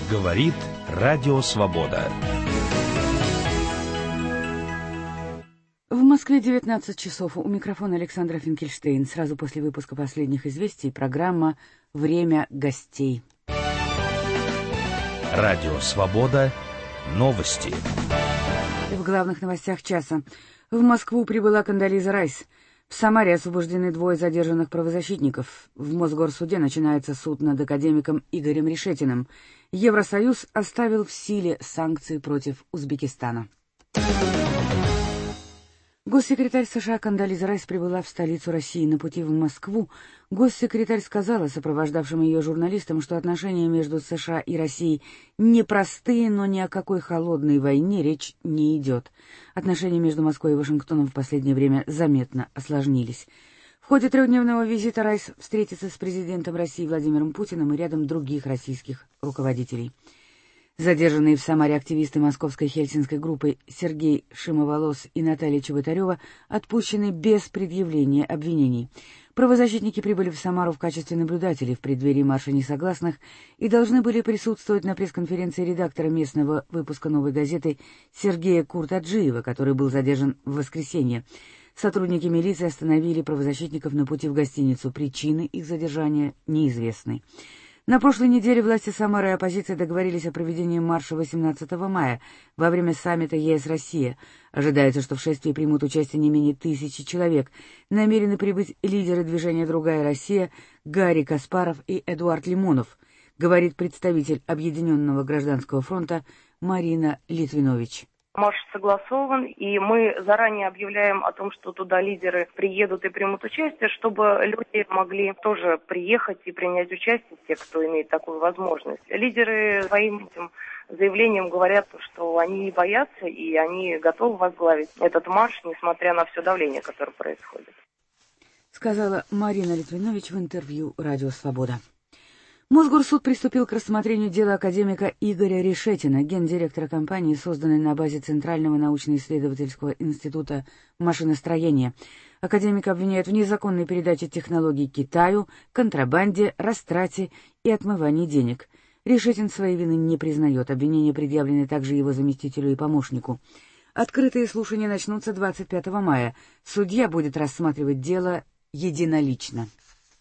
Говорит Радио Свобода. В Москве 19 часов. У микрофона Александра Финкельштейн. Сразу после выпуска последних известий программа «Время гостей». Радио Свобода. Новости. В главных новостях часа. В Москву прибыла Кондолиза Райс. В Самаре освобождены 2 задержанных правозащитников. В Мосгорсуде начинается суд над академиком Игорем Решетиным. Евросоюз оставил в силе санкции против Узбекистана. Госсекретарь США Кондолиза Райс прибыла в столицу России. На пути в Москву госсекретарь сказала сопровождавшим ее журналистам, что отношения между США и Россией непростые, но ни о какой холодной войне речь не идет. Отношения между Москвой и Вашингтоном в последнее время заметно осложнились. В ходе 3-дневного визита Райс встретится с президентом России Владимиром Путиным и рядом других российских руководителей. Задержанные в Самаре активисты московской хельсинской группы Сергей Шимоволос и Наталья Чеботарева отпущены без предъявления обвинений. Правозащитники прибыли в Самару в качестве наблюдателей в преддверии марша несогласных и должны были присутствовать на пресс-конференции редактора местного выпуска «Новой газеты» Сергея Куртаджиева, который был задержан в воскресенье. Сотрудники милиции остановили правозащитников на пути в гостиницу. Причины их задержания неизвестны. На прошлой неделе власти Самары и оппозиция договорились о проведении марша 18 мая во время саммита ЕС-Россия. Ожидается, что в шествии примут участие не менее 1000 человек. Намерены прибыть лидеры движения «Другая Россия» Гарри Каспаров и Эдуард Лимонов, говорит представитель Объединенного гражданского фронта Марина Литвинович. Марш согласован, и мы заранее объявляем о том, что туда лидеры приедут и примут участие, чтобы люди могли тоже приехать и принять участие, те, кто имеет такую возможность. Лидеры своим этим заявлением говорят, что они не боятся и они готовы возглавить этот марш, несмотря на все давление, которое происходит. Сказала Марина Литвинович в интервью «Радио Свобода». Мосгорсуд приступил к рассмотрению дела академика Игоря Решетина, гендиректора компании, созданной на базе Центрального научно-исследовательского института машиностроения. Академика обвиняют в незаконной передаче технологий Китаю, контрабанде, растрате и отмывании денег. Решетин своей вины не признает. Обвинения предъявлены также его заместителю и помощнику. Открытые слушания начнутся 25 мая. Судья будет рассматривать дело единолично.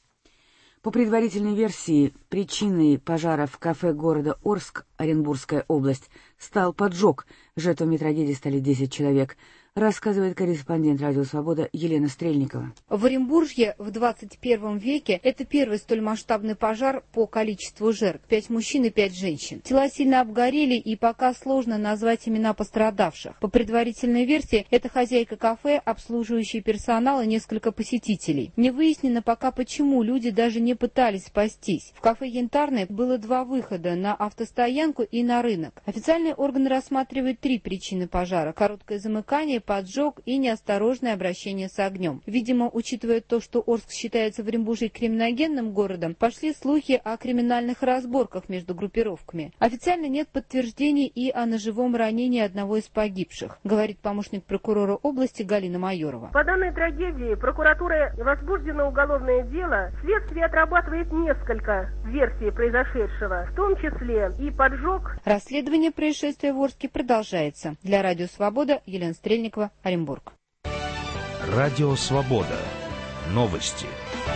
По предварительной версии, причиной пожара в кафе города Орск, Оренбургская область, стал поджог. Жертвами трагедии стали 10 человек, рассказывает корреспондент «Радио Свобода» Елена Стрельникова. В Оренбурге в 21 веке это первый столь масштабный пожар по количеству жертв. 5 мужчин и 5 женщин. Тела сильно обгорели, и пока сложно назвать имена пострадавших. По предварительной версии, это хозяйка кафе, обслуживающий персонал и несколько посетителей. Не выяснено пока, почему люди даже не пытались спастись. В кафе «Янтарный» было 2 выхода: на автостоянку и на рынок. Официальные органы рассматривают 3 причины пожара: короткое замыкание, поджог и неосторожное обращение с огнем. Видимо, учитывая то, что Орск считается в Оренбурге криминогенным городом, пошли слухи о криминальных разборках между группировками. Официально нет подтверждений и о ножевом ранении одного из погибших, говорит помощник прокурора области Галина Майорова. По данной трагедии прокуратурой возбуждено уголовное дело. Следствие отрабатывает несколько версий произошедшего, в том числе и поджог. Расследование происшествия в Орске продолжается. Для Радио Свобода Елена Стрельникова, Оренбург. Радио Свобода. Новости.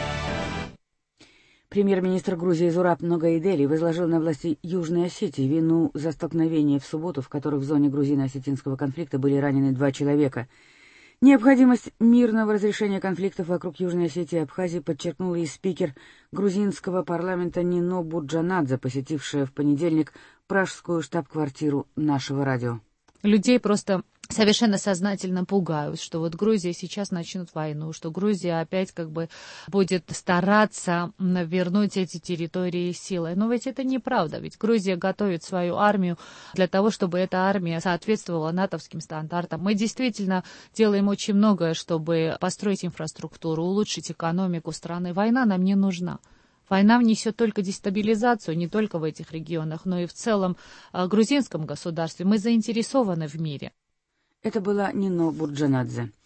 Премьер-министр Грузии Зураб Ногаидели возложил на власти Южной Осетии вину за столкновения в субботу, в которых в зоне грузино-осетинского конфликта были ранены 2 человека. Необходимость мирного разрешения конфликтов вокруг Южной Осетии и Абхазии подчеркнула и спикер грузинского парламента Нино Буджанадзе, посетившая в понедельник пражскую штаб-квартиру нашего радио. Людей просто совершенно сознательно пугают, что вот Грузия сейчас начнет войну, что Грузия опять будет стараться вернуть эти территории силой. Но ведь это неправда, ведь Грузия готовит свою армию для того, чтобы эта армия соответствовала натовским стандартам. Мы действительно делаем очень многое, чтобы построить инфраструктуру, улучшить экономику страны. Война нам не нужна. Война внесет только дестабилизацию не только в этих регионах, но и в целом грузинском государстве. Мы заинтересованы в мире. Это была Нино Бурджанадзе.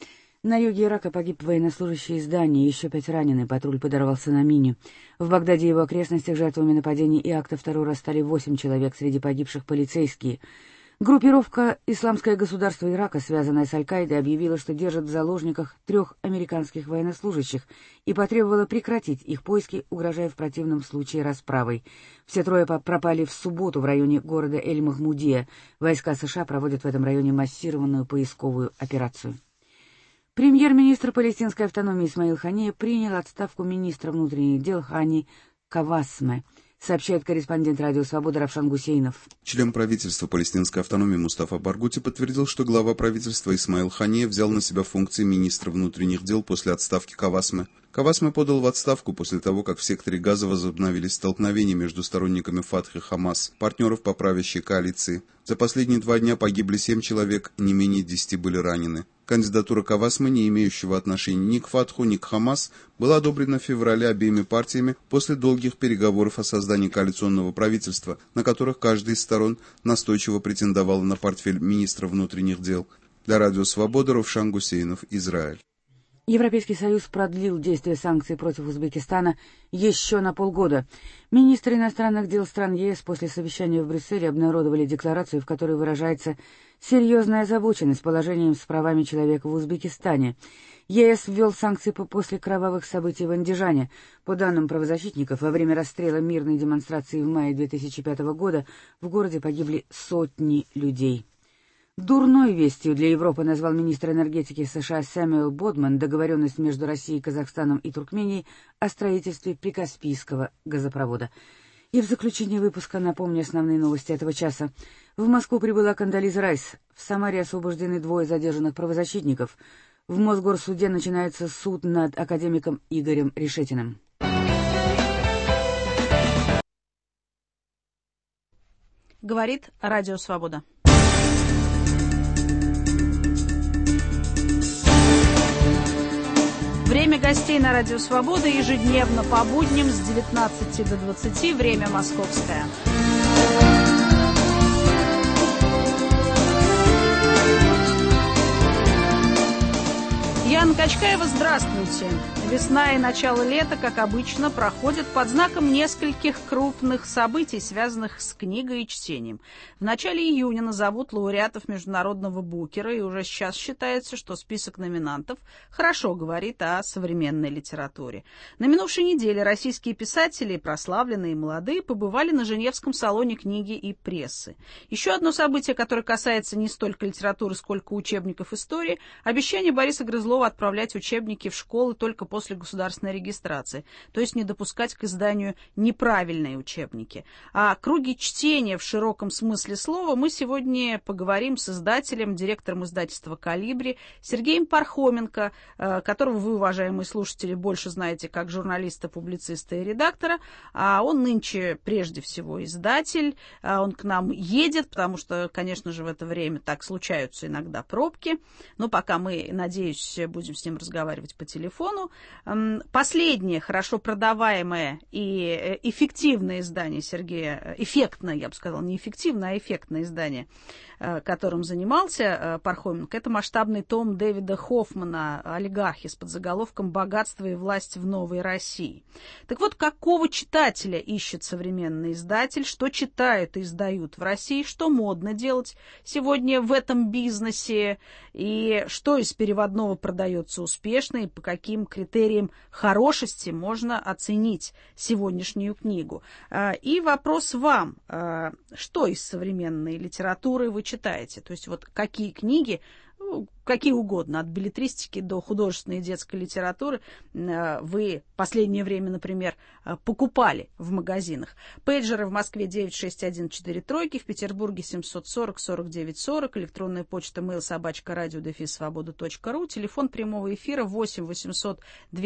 На юге Ирака погиб военнослужащий из Дании, еще 5 ранены, патруль подорвался на мине. В Багдаде и его окрестностях жертвами нападений и актов террора стали 8 человек, среди погибших полицейские. Группировка «Исламское государство Ирака», связанная с Аль-Каидой, объявила, что держит в заложниках 3 американских военнослужащих и потребовала прекратить их поиски, угрожая в противном случае расправой. Все 3 пропали в субботу в районе города Эль-Махмудия. Войска США проводят в этом районе массированную поисковую операцию. Премьер-министр палестинской автономии Исмаил Хания принял отставку министра внутренних дел Хани Кавасме, сообщает корреспондент радио «Свобода» Равшан Гусейнов. Член правительства палестинской автономии Мустафа Баргути подтвердил, что глава правительства Исмаил Хания взял на себя функции министра внутренних дел после отставки Кавасме. Кавасме подал в отставку после того, как в секторе Газа возобновились столкновения между сторонниками Фатх и Хамас, партнеров по правящей коалиции. За последние 2 дня погибли 7 человек, не менее 10 были ранены. Кандидатура Кавасме, не имеющего отношения ни к Фатху, ни к Хамас, была одобрена в феврале обеими партиями после долгих переговоров о создании коалиционного правительства, на которых каждая из сторон настойчиво претендовала на портфель министра внутренних дел. Для радио «Свобода» Равшан Гусейнов, Израиль. Европейский Союз продлил действие санкций против Узбекистана еще на полгода. Министры иностранных дел стран ЕС после совещания в Брюсселе обнародовали декларацию, в которой выражается серьезная озабоченность положением с правами человека в Узбекистане. ЕС ввел санкции после кровавых событий в Андижане. По данным правозащитников, во время расстрела мирной демонстрации в мае 2005 года в городе погибли сотни людей. Дурной вестью для Европы назвал министр энергетики США Сэмюэл Бодман договоренность между Россией, Казахстаном и Туркменией о строительстве Прикаспийского газопровода. И в заключение выпуска напомню основные новости этого часа. В Москву прибыла Кондолиза Райс. В Самаре освобождены 2 задержанных правозащитников. В Мосгорсуде начинается суд над академиком Игорем Решетиным. Говорит Радио Свобода. Время гостей на Радио Свобода ежедневно по будням с 19 до 20, время московское. Яна Качкаева, здравствуйте. Весна и начало лета, как обычно, проходят под знаком нескольких крупных событий, связанных с книгой и чтением. В начале июня назовут лауреатов Международного Букера, и уже сейчас считается, что список номинантов хорошо говорит о современной литературе. На минувшей неделе российские писатели, прославленные и молодые, побывали на Женевском салоне книги и прессы. Еще одно событие, которое касается не столько литературы, сколько учебников истории, обещание Бориса Грызлова отправлять учебники в школы только после государственной регистрации, то есть не допускать к изданию неправильные учебники. О круге чтения в широком смысле слова мы сегодня поговорим с издателем, директором издательства «Колибри» Сергеем Пархоменко, которого вы, уважаемые слушатели, больше знаете как журналиста, публициста и редактора, а он нынче прежде всего издатель, он к нам едет, потому что, конечно же, в это время так случаются иногда пробки, но пока мы, надеюсь, будем с ним разговаривать по телефону. Последнее хорошо продаваемое и эффективное издание Сергея, эффектное, я бы сказала, не эффективное, а эффектное издание, которым занимался Пархоменко, это масштабный том Дэвида Хоффмана «Олигархи» с подзаголовком «Богатство и власть в новой России». Так вот, какого читателя ищет современный издатель, что читают и издают в России, что модно делать сегодня в этом бизнесе, и что из переводного продается успешно, и по каким критериям хорошести можно оценить сегодняшнюю книгу. И вопрос вам, что из современной литературы вы читаете? То есть вот какие книги, какие угодно, от беллетристики до художественной и детской литературы вы в последнее время, например, покупали в магазинах. Пейджеры в Москве 96143, в Петербурге 740-49-40, электронная почта mail@radio-svoboda.ru, телефон прямого эфира 8 800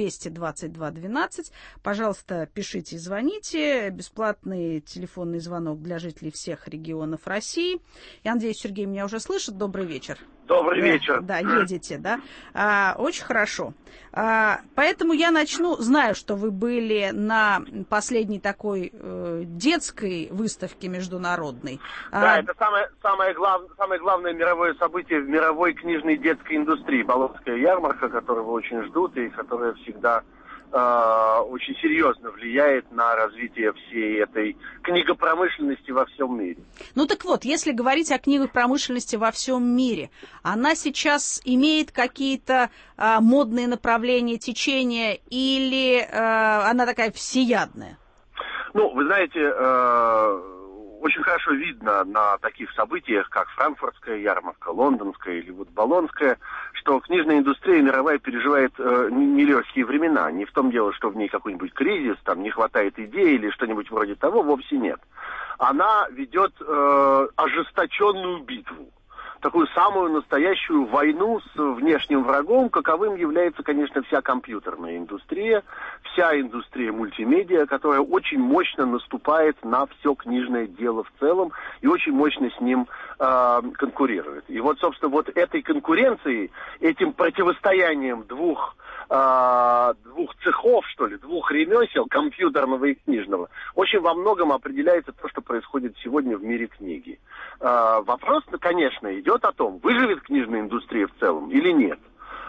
222 12. Пожалуйста, пишите и звоните. Бесплатный телефонный звонок для жителей всех регионов России. Я надеюсь, Сергей меня уже слышит. Добрый вечер. Добрый вечер. да, едете, да? Очень хорошо. Поэтому я начну, знаю, что вы были на последней такой детской выставке международной. Да, это самое главное мировое событие в мировой книжной детской индустрии. Болонская ярмарка, которого очень ждут и которая всегда очень серьезно влияет на развитие всей этой книгопромышленности во всем мире. Ну так вот, если говорить о книгопромышленности во всем мире, она сейчас имеет какие-то модные направления, течения, или она такая всеядная? Ну, вы знаете, очень хорошо видно на таких событиях, как Франкфуртская ярмарка, Лондонская или вот Болонская, что книжная индустрия мировая переживает нелегкие времена. Не в том дело, что в ней какой-нибудь кризис, там не хватает идей или что-нибудь вроде того, вовсе нет. Она ведет ожесточенную битву. Такую самую настоящую войну с внешним врагом, каковым является, конечно, вся компьютерная индустрия, вся индустрия мультимедиа, которая очень мощно наступает на все книжное дело в целом и очень мощно с ним конкурирует. И вот, собственно, вот этой конкуренцией, этим противостоянием двух цехов, что ли, двух ремесел, компьютерного и книжного, очень во многом определяется то, что происходит сегодня в мире книги. Вопрос, конечно, идет о том, выживет книжная индустрия в целом или нет.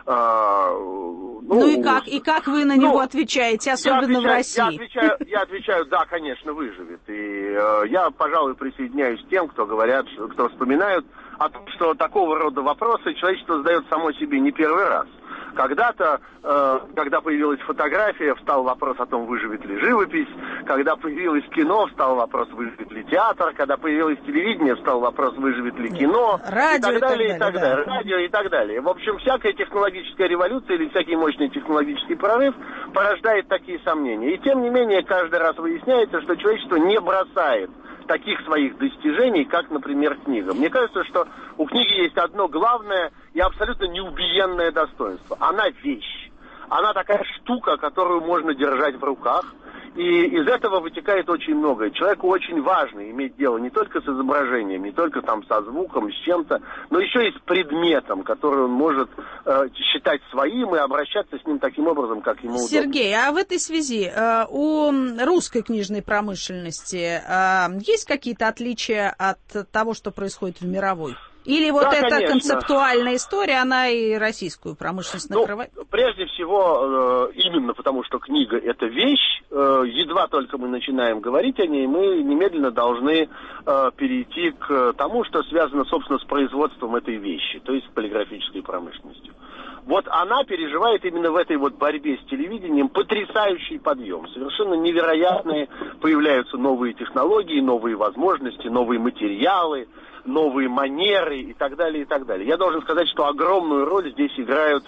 И как вы на него отвечаете, особенно в России? Я отвечаю, да, конечно, выживет. И я, пожалуй, присоединяюсь к тем, кто вспоминают о том, что такого рода вопросы человечество задает само себе не первый раз. Когда-то, когда появилась фотография, встал вопрос о том, выживет ли живопись. Когда появилось кино, встал вопрос, выживет ли театр. Когда появилось телевидение, встал вопрос, выживет ли кино. Радио и так далее, и так далее. Радио и так далее. В общем, всякая технологическая революция или всякий мощный технологический прорыв порождает такие сомнения. И тем не менее, каждый раз выясняется, что человечество не бросает таких своих достижений, как, например, книга. Мне кажется, что у книги есть одно главное и абсолютно неубиенное достоинство. Она вещь. Она такая штука, которую можно держать в руках. И из этого вытекает очень многое. Человеку очень важно иметь дело не только с изображением, не только там со звуком, с чем-то, но еще и с предметом, который он может считать своим и обращаться с ним таким образом, как ему удобно. Сергей, а в этой связи у русской книжной промышленности есть какие-то отличия от того, что происходит в мировой? Или вот эта конечно. Концептуальная история, она и российскую промышленность накрывает? Прежде всего, именно потому, что книга – это вещь, едва только мы начинаем говорить о ней, мы немедленно должны перейти к тому, что связано, собственно, с производством этой вещи, то есть с полиграфической промышленностью. Вот она переживает именно в этой вот борьбе с телевидением потрясающий подъем. Совершенно невероятные появляются новые технологии, новые возможности, новые материалы, новые манеры и так далее, и так далее. Я должен сказать, что огромную роль здесь играет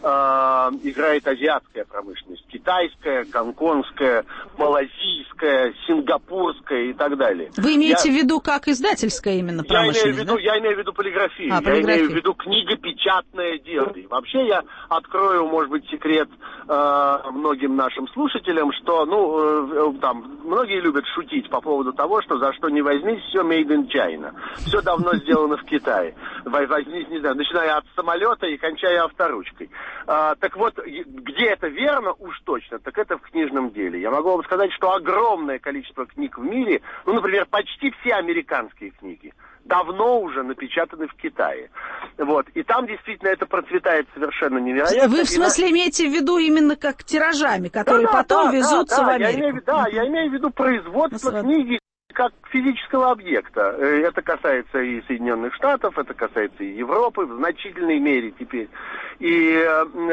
азиатская промышленность. Китайская, гонконгская, малазийская, сингапурская и так далее. Вы имеете в виду как издательская именно промышленность? Я имею в виду полиграфию. Я имею в виду книгопечатное дело. И вообще я открою, может быть, секрет многим нашим слушателям, что, многие любят шутить по поводу того, что за что не возьмись, все made in China. Все давно сделано в Китае. Возьмись, не знаю, начиная от самолета и кончая авторучкой. Так вот, где это верно, уж точно, так это в книжном деле. Я могу вам сказать, что огромное количество книг в мире, например, почти все американские книги, давно уже напечатаны в Китае. Вот. И там действительно это процветает совершенно невероятно. Вы в смысле имеете в виду именно как тиражами, которые потом везутся в Америку? Я имею в виду производство книги как физического объекта. Это касается и Соединенных Штатов, это касается и Европы в значительной мере теперь. И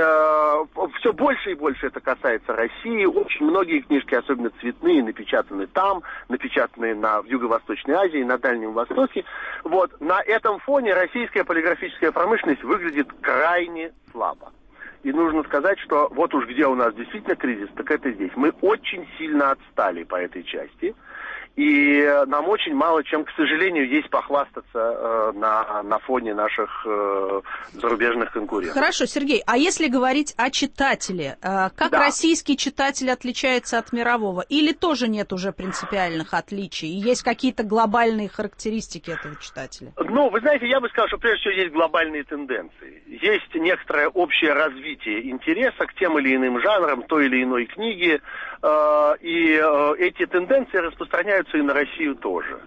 все больше и больше это касается России. Очень многие книжки, особенно цветные, напечатаны там, напечатаны в Юго-Восточной Азии, на Дальнем Востоке. Вот. На этом фоне российская полиграфическая промышленность выглядит крайне слабо. И нужно сказать, что вот уж где у нас действительно кризис, так это здесь. Мы очень сильно отстали по этой части. И нам очень мало чем, к сожалению, есть похвастаться на фоне наших зарубежных конкурентов. Хорошо, Сергей, а если говорить о читателе, как российский читатель отличается от мирового? Или тоже нет уже принципиальных отличий? И есть какие-то глобальные характеристики этого читателя? Ну, вы знаете, я бы сказал, что прежде всего есть глобальные тенденции. Есть некоторое общее развитие интереса к тем или иным жанрам той или иной книги, и эти тенденции распространяются и на Россию тоже.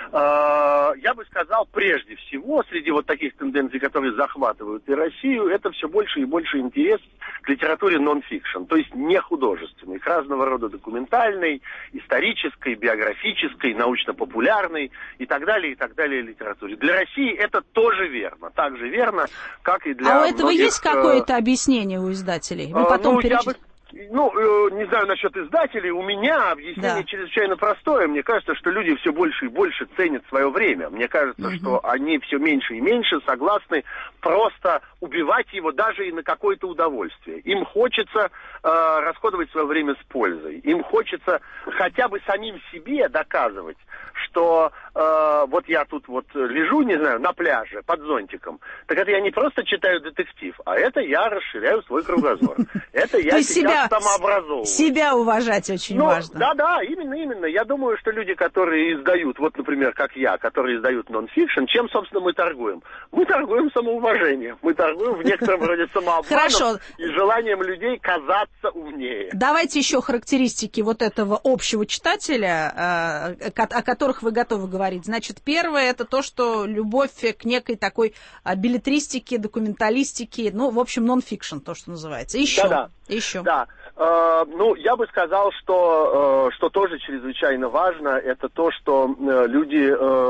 Я бы сказал, прежде всего, среди вот таких тенденций, которые захватывают и Россию, это все больше и больше интерес к литературе нон-фикшн, то есть не художественной, к разного рода документальной, исторической, биографической, научно-популярной и так далее литературе. Для России это тоже верно, так же верно, как и для А у этого многих, есть какое-то объяснение у издателей? Мы потом не знаю насчет издателей, у меня объяснение чрезвычайно простое. Мне кажется, что люди все больше и больше ценят свое время. Мне кажется, что они все меньше и меньше согласны просто убивать его даже и на какое-то удовольствие. Им хочется расходовать свое время с пользой. Им хочется хотя бы самим себе доказывать, что вот я тут вот лежу, не знаю, на пляже под зонтиком. Так это я не просто читаю детектив, а это я расширяю свой кругозор. Это я сейчас самообразовываю. Себя уважать очень важно. Да, именно. Я думаю, что люди, которые издают, вот, например, как я, которые издают нон-фикшн, чем, собственно, мы торгуем? Мы торгуем самоуважением. Мы торгуем в некотором роде самообманом и желанием людей казаться умнее. Давайте еще характеристики вот этого общего читателя, о которых вы готовы говорить. Значит, первое, это то, что любовь к некой такой беллетристике, документалистике, ну, в общем, нон-фикшн, то, что называется. Еще. Да. Ну, я бы сказал, что тоже чрезвычайно важно, это то, что люди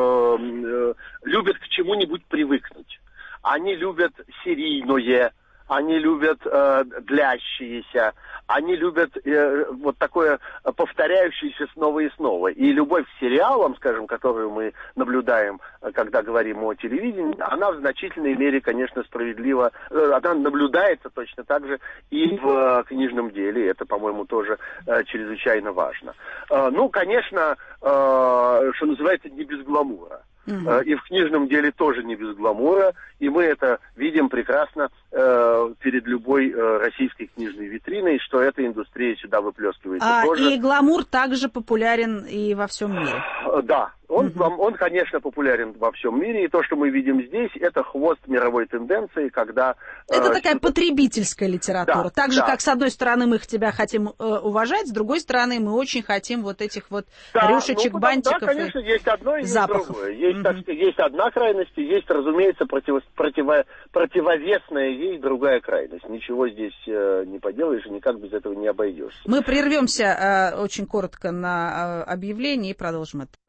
любят к чему-нибудь привыкнуть. Они любят серийное, они любят длящиеся, они любят вот такое повторяющееся снова и снова. И любовь к сериалам, скажем, которую мы наблюдаем, когда говорим о телевидении, она в значительной мере, конечно, справедлива. Она наблюдается точно так же и в книжном деле. Это, по-моему, тоже чрезвычайно важно. Ну, конечно, что называется, не без гламура. И в книжном деле тоже не без гламура, и мы это видим прекрасно перед любой российской книжной витриной, что эта индустрия сюда выплескивается тоже. И гламур также популярен и во всем мире. Да, он, конечно, популярен во всем мире, и то, что мы видим здесь, это хвост мировой тенденции, когда... Это такая потребительская литература. Так же, как с одной стороны мы тебя хотим уважать, с другой стороны мы очень хотим вот этих вот рюшечек, бантиков. Да, конечно, есть одно и запахов. Другое. Есть одна крайность, и есть, разумеется, противовесная ей другая крайность. Ничего здесь не поделаешь, и никак без этого не обойдешься. Мы прервемся очень коротко на объявление и продолжим это.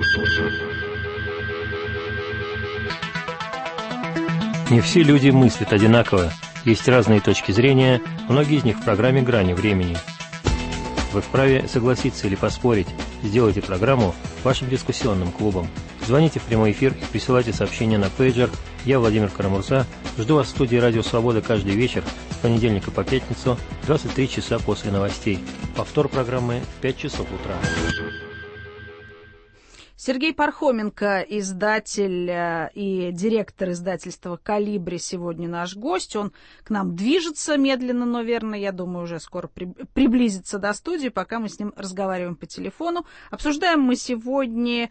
Не все люди мыслят одинаково. Есть разные точки зрения, многие из них в программе «Грани времени». Вы вправе согласиться или поспорить. Сделайте программу вашим дискуссионным клубом. Звоните в прямой эфир и присылайте сообщения на пейджер. Я, Владимир Карамурза, жду вас в студии «Радио Свобода» каждый вечер с понедельника по пятницу, 23 часа после новостей. Повтор программы в 5 часов утра. Сергей Пархоменко, издатель и директор издательства «Колибри», сегодня наш гость. Он к нам движется медленно, но верно. Я думаю, уже скоро приблизится до студии, пока мы с ним разговариваем по телефону. Обсуждаем мы сегодня,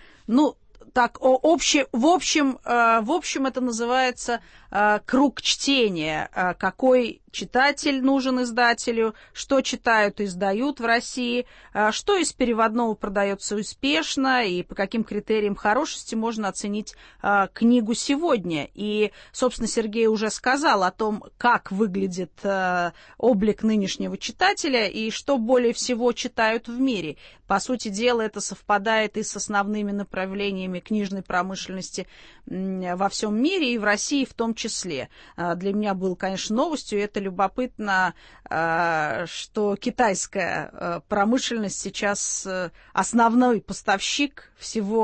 в общем, это называется круг чтения. Какой читатель нужен издателю, что читают и издают в России, что из переводного продается успешно и по каким критериям хорошести можно оценить книгу сегодня. И, собственно, Сергей уже сказал о том, как выглядит облик нынешнего читателя и что более всего читают в мире. По сути дела, это совпадает и с основными направлениями книжной промышленности во всем мире и в России в том числе. Для меня было, конечно, новостью, и это любопытно, что китайская промышленность сейчас основной поставщик всего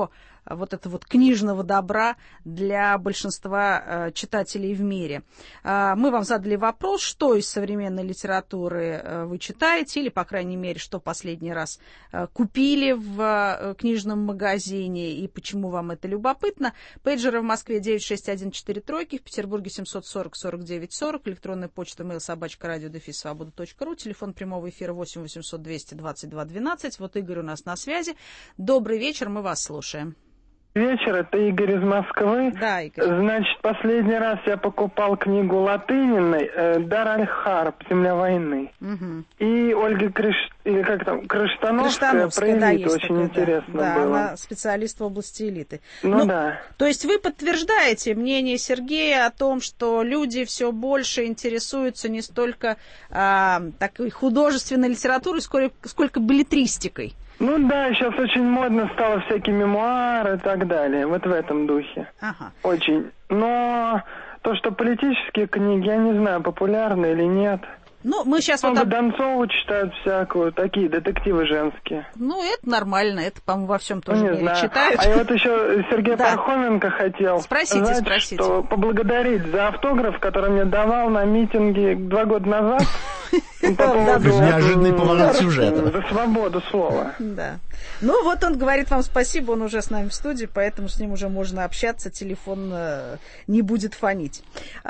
вот этого вот книжного добра для большинства читателей в мире. Мы вам задали вопрос, что из современной литературы вы читаете, или, по крайней мере, что последний раз купили в книжном магазине, и почему вам это любопытно. Пейджеры в Москве 96143, в Петербурге 740-49-40, электронная почта mail@radio-svoboda.ru, телефон прямого эфира 8 800 220 2212. Вот Игорь у нас на связи. Добрый вечер, мы вас слушаем. Вечер, это Игорь из Москвы. Да, Игорь. Значит, последний раз я покупал книгу Латыниной «Дар аль-Харб. Земля войны». Угу. И Ольга Крыштановская про элиту, да, есть очень такое, интересно да, было. она специалист в области элиты. Ну да. То есть вы подтверждаете мнение Сергея о том, что люди все больше интересуются не столько такой художественной литературой, сколько беллетристикой? Ну да, сейчас очень модно стало всякие мемуары и так далее, вот в этом духе. Ага. Очень. Но то, что политические книги, я не знаю, популярны или нет. Ну, мы сейчас много Донцову читают всякую, такие детективы женские. Ну, это нормально, это, по-моему, во всем тоже мире знаю. читают. А я вот еще Сергея Пархоменко хотел спросите. Что поблагодарить за автограф, который мне давал на митинге 2 года назад. Неожиданный поворот сюжета. За свободу слова. Да. Ну, вот он говорит вам спасибо, он уже с нами в студии, поэтому с ним уже можно общаться, телефон не будет фонить.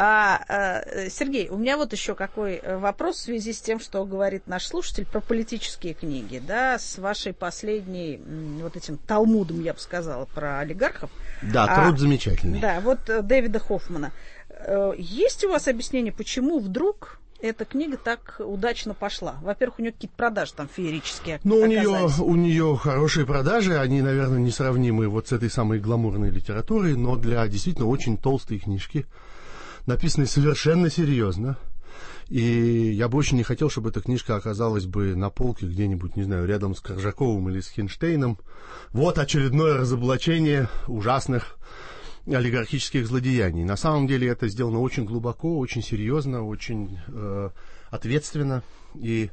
Сергей, у меня вот еще какой вопрос в связи с тем, что говорит наш слушатель про политические книги, да, с вашей последней, вот этим талмудом, я бы сказала, про олигархов. Да, труд замечательный. Да, вот Дэвида Хоффмана. Есть у вас объяснение, почему вдруг эта книга так удачно пошла? Во-первых, у нее какие-то продажи там феерические. Ну, у нее хорошие продажи, они, наверное, несравнимы вот с этой самой гламурной литературой, но для действительно очень толстой книжки, написанной совершенно серьезно. И я бы очень не хотел, чтобы эта книжка оказалась бы на полке где-нибудь, не знаю, рядом с Коржаковым или с Хинштейном. Вот очередное разоблачение ужасных олигархических злодеяний. На самом деле это сделано очень глубоко, очень серьезно, очень ответственно. И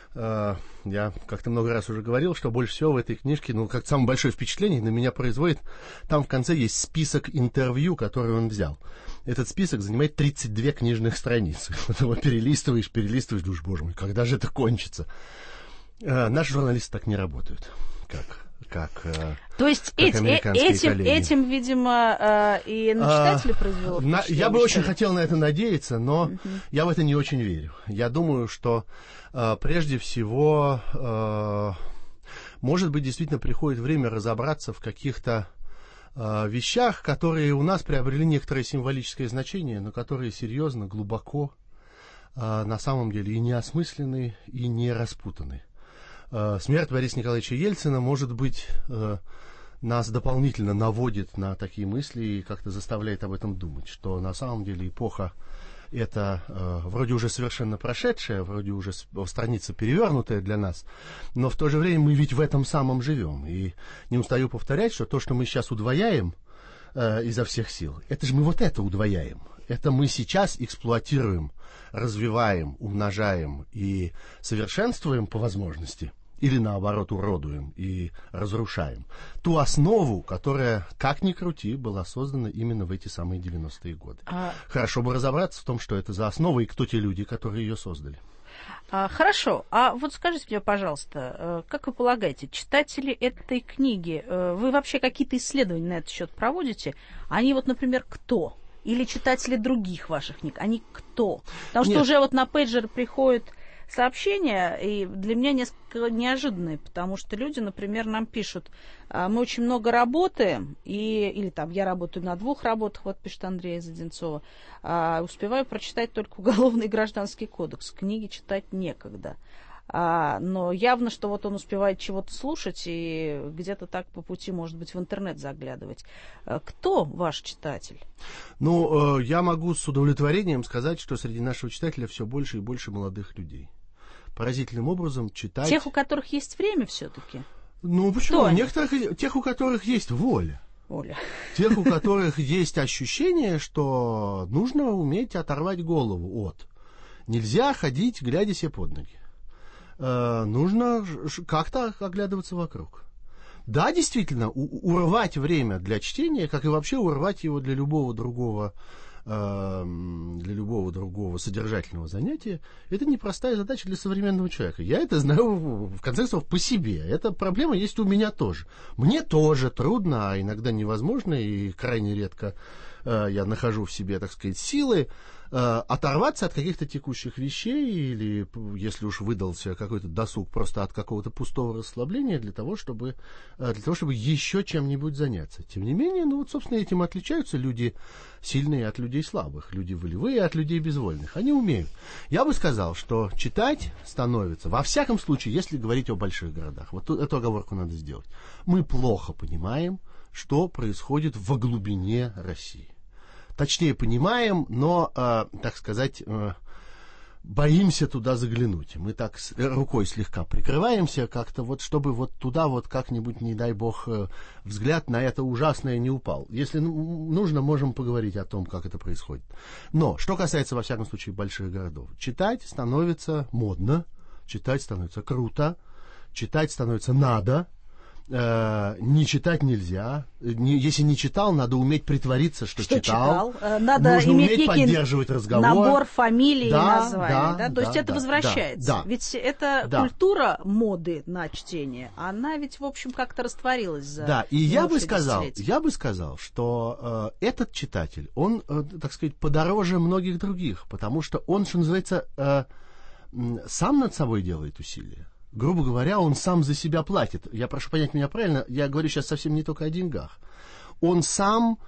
я как-то много раз уже говорил, что больше всего в этой книжке, как самое большое впечатление на меня производит, там в конце есть список интервью, которые он взял. Этот список занимает 32 книжных страницы. Вот его перелистываешь, думаешь, боже мой, когда же это кончится? Наши журналисты так не работают, То есть этим, видимо, и на читателя произвело впечатление. Я бы очень хотел на это надеяться, но я в это не очень верю. Я думаю, что прежде всего, может быть, действительно приходит время разобраться в каких-то вещах, которые у нас приобрели некоторое символическое значение, но которые серьезно, глубоко, на самом деле и не осмыслены, и не распутаны. Смерть Бориса Николаевича Ельцина, может быть, нас дополнительно наводит на такие мысли и как-то заставляет об этом думать, что на самом деле эпоха эта вроде уже совершенно прошедшая, вроде уже страница перевернутая для нас, но в то же время мы ведь в этом самом живем. И не устаю повторять, что то, что мы сейчас удвояем изо всех сил, это же мы вот это удвояем. Это мы сейчас эксплуатируем, развиваем, умножаем и совершенствуем по возможности, или наоборот уродуем и разрушаем ту основу, которая, как ни крути, была создана именно в эти самые 90-е годы. Хорошо бы разобраться в том, что это за основа и кто те люди, которые ее создали. Хорошо. А вот скажите мне, пожалуйста, как вы полагаете, читатели этой книги, вы вообще какие-то исследования на этот счет проводите? Они вот, например, кто? Или читатели других ваших книг? Они кто? Потому что уже вот на пейджер приходят сообщения, и для меня несколько неожиданные, потому что люди, например, нам пишут, мы очень много работаем, или там я работаю на 2 работах, вот пишет Андрей из Одинцова, успеваю прочитать только Уголовный и Гражданский кодекс, книги читать некогда. Но явно, что вот он успевает чего-то слушать и где-то так по пути, может быть, в интернет заглядывать. Кто ваш читатель? Я могу с удовлетворением сказать, что среди нашего читателя все больше и больше молодых людей. Поразительным образом читать... Тех, у которых есть время все-таки? Почему? Некоторых, тех, у которых есть воля. Тех, у которых есть ощущение, что нужно уметь оторвать голову от. Нельзя ходить, глядя себе под ноги. Нужно как-то оглядываться вокруг. Да, действительно, урвать время для чтения, как и вообще урвать его для любого другого содержательного занятия, это непростая задача для современного человека. Я это знаю, в конце концов, по себе. Эта проблема есть у меня тоже. Мне тоже трудно, а иногда невозможно, и крайне редко я нахожу в себе, так сказать, силы оторваться от каких-то текущих вещей или, если уж выдался какой-то досуг, просто от какого-то пустого расслабления для того, чтобы еще чем-нибудь заняться. Тем не менее, собственно, этим отличаются люди сильные от людей слабых, люди волевые от людей безвольных. Они умеют. Я бы сказал, что читать становится, во всяком случае, если говорить о больших городах, вот эту оговорку надо сделать, мы плохо понимаем, что происходит во глубине России. Точнее понимаем, но, так сказать, боимся туда заглянуть. Мы так рукой слегка прикрываемся как-то, чтобы туда как-нибудь, не дай бог, взгляд на это ужасное не упал. Если нужно, можем поговорить о том, как это происходит. Но, что касается, во всяком случае, больших городов, читать становится модно, читать становится круто, читать становится надо. Не читать нельзя. Если не читал, надо уметь притвориться, что читал. Надо нужно иметь уметь поддерживать разговор. Набор фамилий и названий. То есть это возвращается. Да. Ведь эта культура моды на чтение, она ведь, в общем, как-то растворилась за и я бы сказал, что этот читатель, он, так сказать, подороже многих других, потому что он, что называется, сам над собой делает усилия. Грубо говоря, он сам за себя платит. Я прошу понять меня правильно, я говорю сейчас совсем не только о деньгах. Он сам,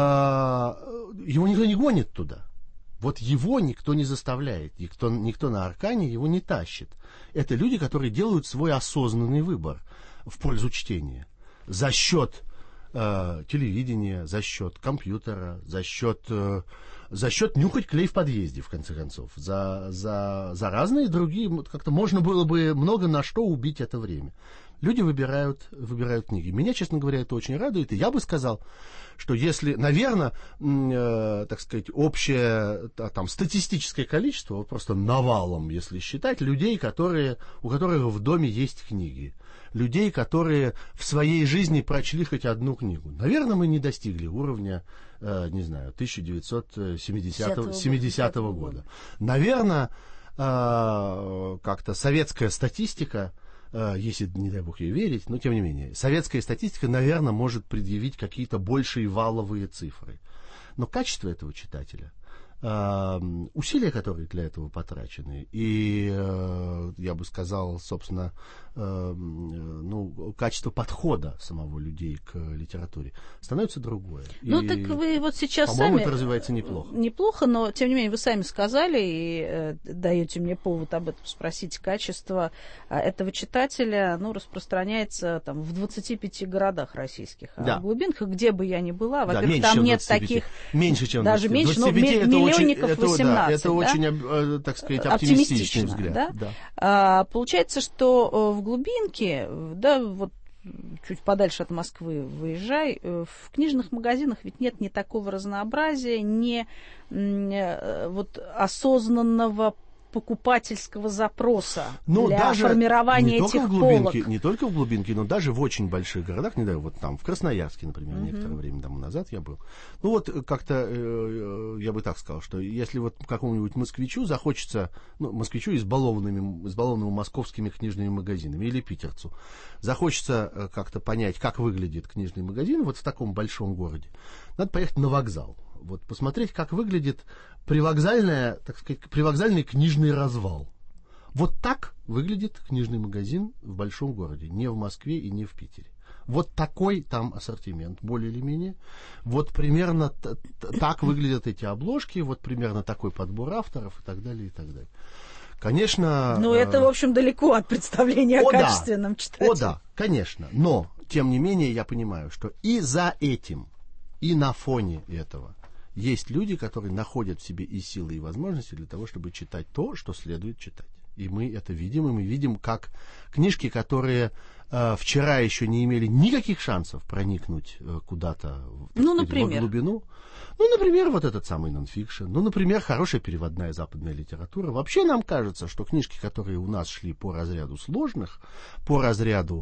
его никто не гонит туда. Вот его никто не заставляет, никто на аркане его не тащит. Это люди, которые делают свой осознанный выбор в пользу чтения. За счет телевидения, за счет компьютера, за счет нюхать клей в подъезде, в конце концов, за разные другие, как-то можно было бы много на что убить это время. Люди выбирают книги. Меня, честно говоря, это очень радует, и я бы сказал, что если, наверное, так сказать, общее статистическое количество, просто навалом, если считать, людей, у которых в доме есть книги, людей, которые в своей жизни прочли хоть одну книгу. Наверное, мы не достигли уровня, не знаю, 1970 года. Наверное, как-то советская статистика, если, не дай бог ей верить, но тем не менее, советская статистика, наверное, может предъявить какие-то большие валовые цифры. Но качество этого читателя, усилия, которые для этого потрачены, и, я бы сказал, собственно, качество подхода самого людей к литературе становится другое. Так вы вот сейчас по-моему, сами... это развивается неплохо. Неплохо, но, тем не менее, вы сами сказали и даете мне повод об этом спросить. Качество этого читателя, распространяется в 25 городах российских. А в глубинках, где бы я ни была, во-первых, там нет таких... Меньше, чем даже меньше, но миллионников 18. Это очень, так сказать, оптимистичный взгляд. Да. Получается, что в глубинке, чуть подальше от Москвы выезжай, в книжных магазинах ведь нет ни такого разнообразия, ни осознанного покупательского запроса для формирования этих полок. Не только в глубинке, но даже в очень больших городах, не знаю, в Красноярске, например, некоторое время тому назад я был. Как-то я бы так сказал, что если какому-нибудь москвичу захочется, москвичу избалованному московскими книжными магазинами или питерцу, захочется как-то понять, как выглядит книжный магазин в таком большом городе, надо поехать на вокзал. Посмотреть, как выглядит привокзальный книжный развал. Вот так выглядит книжный магазин в большом городе, не в Москве и не в Питере. Вот такой там ассортимент, более или менее. Примерно так выглядят эти обложки, примерно такой подбор авторов и так далее, и так далее. Конечно... это, в общем, далеко от представления о качественном читателе. Да, конечно. Но, тем не менее, я понимаю, что и за этим, и на фоне этого есть люди, которые находят в себе и силы, и возможности для того, чтобы читать то, что следует читать. И мы это видим, и мы видим, как книжки, которые вчера еще не имели никаких шансов проникнуть куда-то в глубину. Ну, например, вот этот самый нонфикшн. Ну, например, хорошая переводная западная литература. Вообще нам кажется, что книжки, которые у нас шли по разряду сложных, по разряду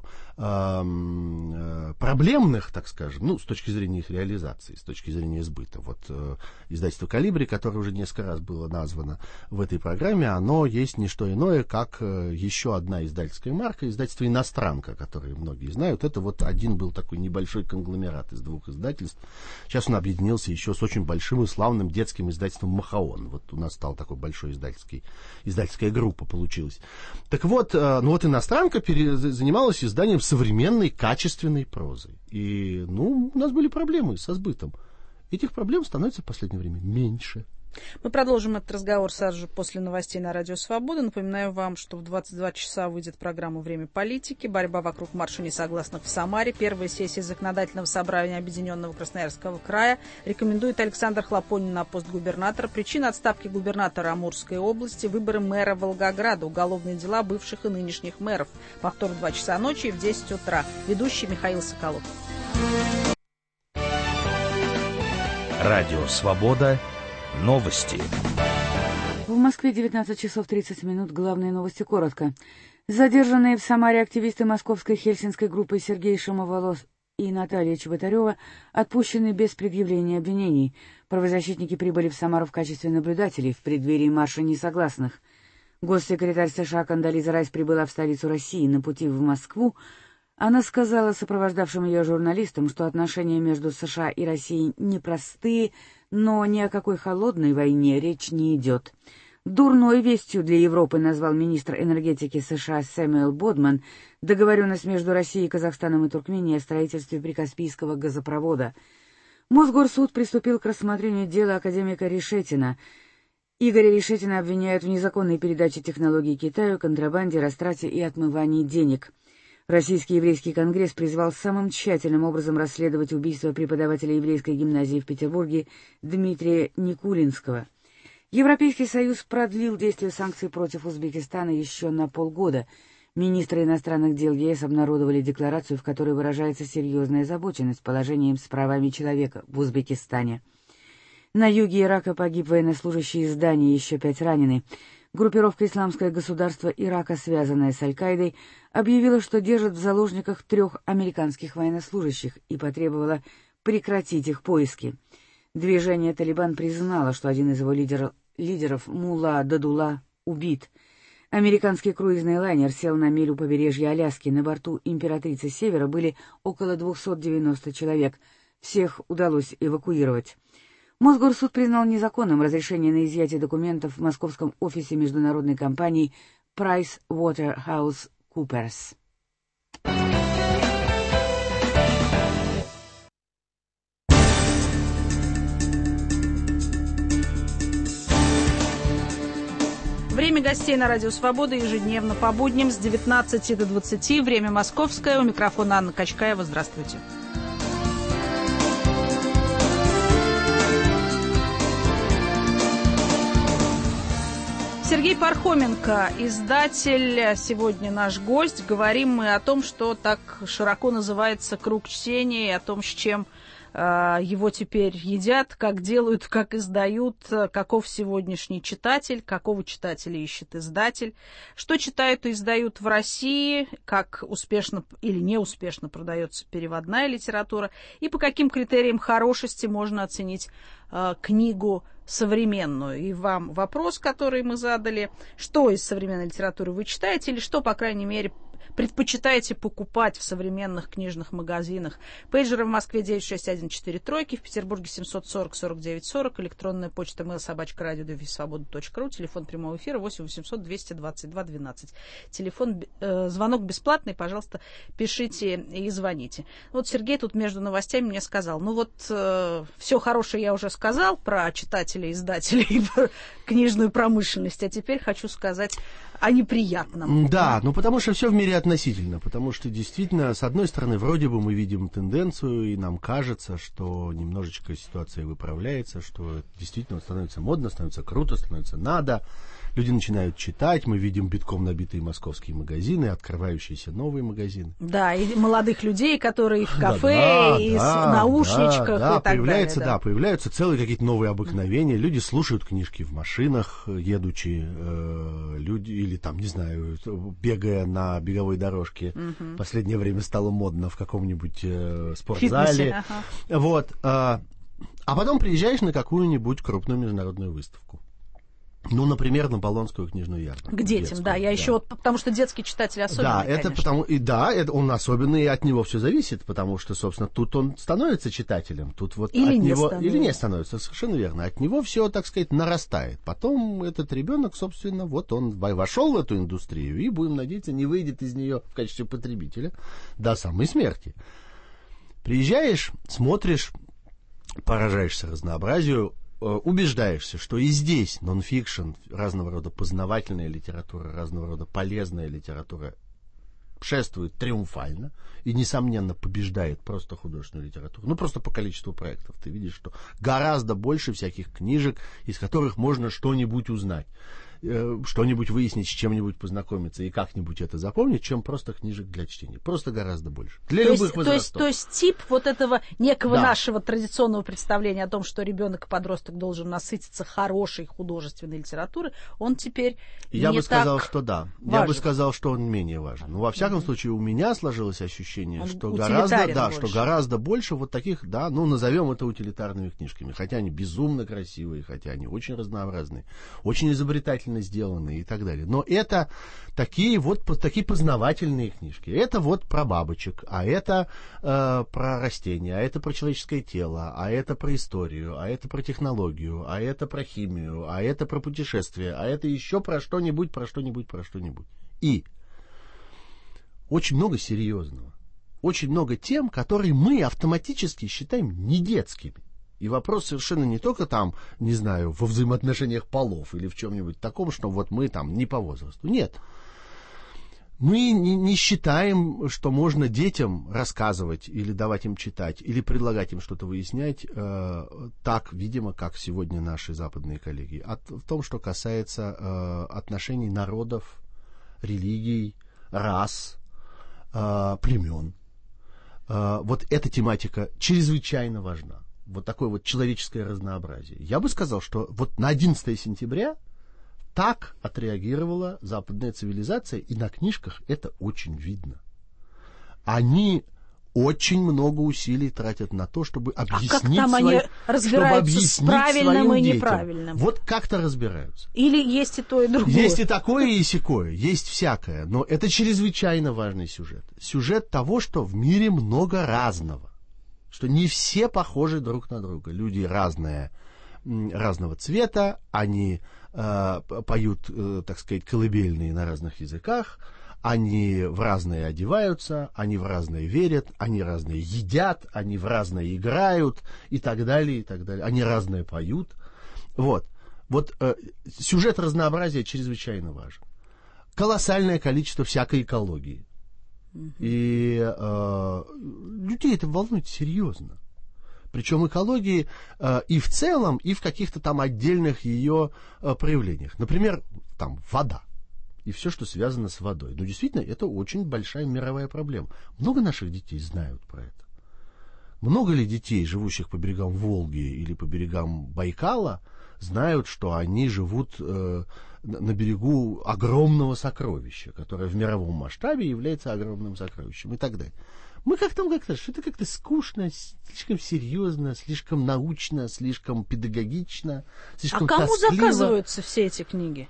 проблемных, так скажем, ну, с точки зрения их реализации, с точки зрения сбыта. Вот издательство «Колибри», которое уже несколько раз было названо в этой программе, оно есть не что иное, как еще одна издательская марка, издательство «Иностранка», которое многие знают. Это вот один был такой небольшой конгломерат из двух издательств. Сейчас он объединился еще с очень большим и славным детским издательством «Махаон». Вот у нас стал такой большой издательская группа получилась. Так вот, ну вот «Иностранка» занималась изданием современной, качественной прозы. И, ну, у нас были проблемы со сбытом. Этих проблем становится в последнее время меньше. Мы продолжим этот разговор сразу же после новостей на Радио Свобода. Напоминаю вам, что в 22 часа выйдет программа «Время политики». Борьба вокруг марша несогласных в Самаре. Первая сессия законодательного собрания Объединенного Красноярского края. Рекомендует Александр Хлопонин на пост губернатора. Причина отставки губернатора Амурской области. Выборы мэра Волгограда. Уголовные дела бывших и нынешних мэров. Повтор в 2 часа ночи и в 10 утра. Ведущий Михаил Соколов. Радио «Свобода». Новости. В Москве 19 часов 30 минут. Главные новости коротко. Задержанные в Самаре активисты московской хельсинской группы Сергей Шумоволос и Наталья Чеботарева отпущены без предъявления обвинений. Правозащитники прибыли в Самару в качестве наблюдателей в преддверии марша несогласных. Госсекретарь США Кондолиза Райс прибыла в столицу России на пути в Москву. Она сказала сопровождавшим ее журналистам, что отношения между США и Россией непростые, но ни о какой холодной войне речь не идет. Дурной вестью для Европы назвал министр энергетики США Сэмюэл Бодман договоренность между Россией, Казахстаном и Туркменией о строительстве прикаспийского газопровода. Мосгорсуд приступил к рассмотрению дела академика Решетина. Игоря Решетина обвиняют в незаконной передаче технологий Китаю, контрабанде, растрате и отмывании денег. Российский еврейский конгресс призвал самым тщательным образом расследовать убийство преподавателя еврейской гимназии в Петербурге Дмитрия Никулинского. Европейский Союз продлил действие санкций против Узбекистана еще на полгода. Министры иностранных дел ЕС обнародовали декларацию, в которой выражается серьезная озабоченность положением с правами человека в Узбекистане. На юге Ирака погиб военнослужащий из Дании, еще 5 ранены. Группировка «Исламское государство Ирака», связанная с Аль-Каидой, объявила, что держит в заложниках 3 американских военнослужащих и потребовала прекратить их поиски. Движение «Талибан» признало, что один из его лидеров Мулла Дадулла убит. Американский круизный лайнер сел на милю побережья Аляски. На борту «Императрицы Севера» были около 290 человек. Всех удалось эвакуировать. Мосгорсуд признал незаконным разрешение на изъятие документов в московском офисе международной компании PricewaterhouseCoopers. Время гостей на Радио Свобода ежедневно по будням с 19 до 20. Время московское. У микрофона Анна Качкаева. Здравствуйте. Сергей Пархоменко, издатель, сегодня наш гость. Говорим мы о том, что так широко называется круг чтения, и о том, с чем его теперь едят, как делают, как издают, каков сегодняшний читатель, какого читателя ищет издатель, что читают и издают в России, как успешно или неуспешно продается переводная литература, и по каким критериям хорошести можно оценить книгу современную. И вам вопрос, который мы задали: что из современной литературы вы читаете, или что, по крайней мере, предпочитаете покупать в современных книжных магазинах? Пейджеры в Москве 96143, в Петербурге 740-49-40, электронная почта mail@radio-свобода.ру, телефон прямого эфира 8-800-222-12. Телефон, звонок бесплатный, пожалуйста, пишите и звоните. Вот Сергей тут между новостями мне сказал: ну вот все хорошее я уже сказал про читателей, издателей и про книжную промышленность, а теперь хочу сказать о неприятном. Да, ну потому что все в мире относительно, потому что действительно, с одной стороны, вроде бы мы видим тенденцию, и нам кажется, что немножечко ситуация выправляется, что действительно становится модно, становится круто, становится надо. Люди начинают читать, мы видим битком набитые московские магазины, открывающиеся новые магазины. Да, и молодых людей, которые в кафе, и с наушничках, и так появляется, далее. Да, появляются целые какие-то новые обыкновения. Люди слушают книжки в машинах, едучи, люди, или там, не знаю, бегая на беговой дорожке. В последнее время стало модно в каком-нибудь спортзале. Вот. А потом приезжаешь на какую-нибудь крупную международную выставку. Ну, например, на Болонскую книжную ярмарку. К детям, да. Я еще, потому что детский читатель особенный, да, это конечно. потому, и да, это он особенный, и от него все зависит, потому что, собственно, тут он становится читателем, тут вот или от не него становится. или не становится, совершенно верно. От него все, так сказать, нарастает. Потом этот ребенок, собственно, вот он вошел в эту индустрию и, будем надеяться, не выйдет из нее в качестве потребителя до самой смерти. Приезжаешь, смотришь, поражаешься разнообразию, убеждаешься, что и здесь нон-фикшн, разного рода познавательная литература, разного рода полезная литература шествует триумфально и, несомненно, побеждает просто художественную литературу. Ну, просто по количеству проектов. Ты видишь, что гораздо больше всяких книжек, из которых можно что-нибудь узнать, что-нибудь выяснить, с чем-нибудь познакомиться и как-нибудь это запомнить, чем просто книжек для чтения. Просто гораздо больше. Для любых возрастов. То есть тип вот этого некого нашего традиционного представления о том, что ребенок и подросток должен насытиться хорошей художественной литературой, он теперь Я не бы сказал, так что да. важен. Я бы сказал, что он менее важен. Но во всяком случае у меня сложилось ощущение, Он что гораздо больше вот таких, да, ну назовем это утилитарными книжками. Хотя они безумно красивые, хотя они очень разнообразные, очень изобретательные, сделанные и так далее. Но это такие познавательные книжки. Это вот про бабочек, а это про растения, а это про человеческое тело, а это про историю, а это про технологию, а это про химию, а это про путешествия, а это еще про что-нибудь. И очень много серьезного. Очень много тем, которые мы автоматически считаем не детскими. И вопрос совершенно не только там, не знаю, во взаимоотношениях полов или в чем-нибудь таком, что вот мы там не по возрасту. Нет. Мы не считаем, что можно детям рассказывать или давать им читать, или предлагать им что-то выяснять так, видимо, как сегодня наши западные коллеги. В том, что касается отношений народов, религий, рас, племен. Вот эта тематика чрезвычайно важна. Вот такое вот человеческое разнообразие. Я бы сказал, что вот на 11 сентября так отреагировала западная цивилизация, и на книжках это очень видно. Они очень много усилий тратят на то, чтобы объяснить как там они разбираются с правильным и неправильным? Вот как-то разбираются. Или есть и то, и другое? Есть и такое, и сякое, есть всякое. Но это чрезвычайно важный сюжет. Сюжет того, что в мире много разного. Что не все похожи друг на друга. Люди разного цвета, они поют, так сказать, колыбельные на разных языках, они в разные одеваются, они в разные верят, они разные едят, они в разные играют и так далее, и так далее. Они разные поют. Вот сюжет разнообразия чрезвычайно важен. Колоссальное количество всякой экологии. И людей это волнует серьезно. Причем экологии и в целом, и в каких-то там отдельных ее проявлениях. Например, там вода и все, что связано с водой. Но действительно, это очень большая мировая проблема. Много наших детей знают про это. Много ли детей, живущих по берегам Волги или по берегам Байкала, знают, что они живут на берегу огромного сокровища, которое в мировом масштабе является огромным сокровищем и так далее. Мы что это как-то скучно, слишком серьезно, слишком научно, слишком педагогично, слишком тоскливо. А кому заказываются все эти книги?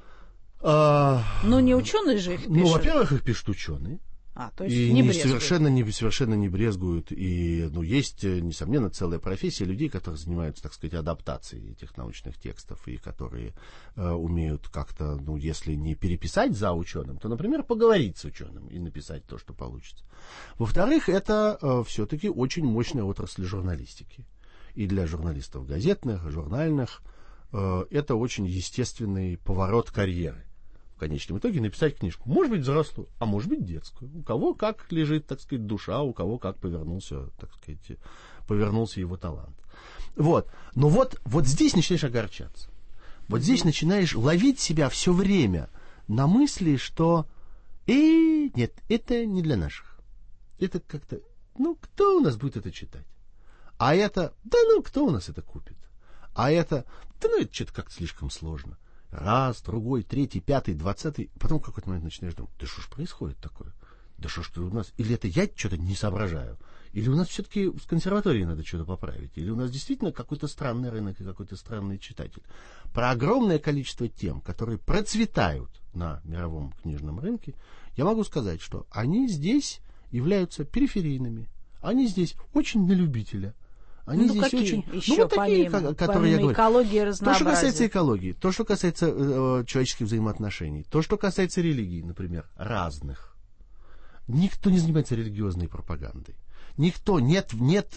Ну, не ученые же их пишут. Ну, во-первых, их пишут ученые. То есть и не совершенно не брезгуют. И, есть, несомненно, целая профессия людей, которые занимаются, так сказать, адаптацией этих научных текстов, и которые умеют как-то, если не переписать за ученым, то, например, поговорить с ученым и написать то, что получится. Во-вторых, это все-таки очень мощная отрасль журналистики. И для журналистов газетных, журнальных это очень естественный поворот карьеры. в конечном итоге написать книжку. Может быть, взрослую, а может быть, детскую. У кого как лежит, так сказать, душа, у кого как повернулся, так сказать, повернулся его талант. Вот. Но вот здесь начинаешь огорчаться. Вот здесь начинаешь ловить себя все время на мысли, что нет, это не для наших. Это как-то, кто у нас будет это читать? А это, кто у нас это купит? А это, это что-то как-то слишком сложно. Раз, другой, третий, пятый, 20-й. Потом в какой-то момент начинаешь думать, да что ж происходит такое? Да что ж у нас? Или это я что-то не соображаю? Или у нас все-таки в консерватории надо что-то поправить? Или у нас действительно какой-то странный рынок и какой-то странный читатель? Про огромное количество тем, которые процветают на мировом книжном рынке, я могу сказать, что они здесь являются периферийными. Они здесь очень на любителя. Они здесь какие очень... еще вот такие, которые я говорю. Экологии, разнообразия. То, что касается экологии, то, что касается человеческих взаимоотношений, то, что касается религий, например, разных. Никто не занимается религиозной пропагандой. Никто, нет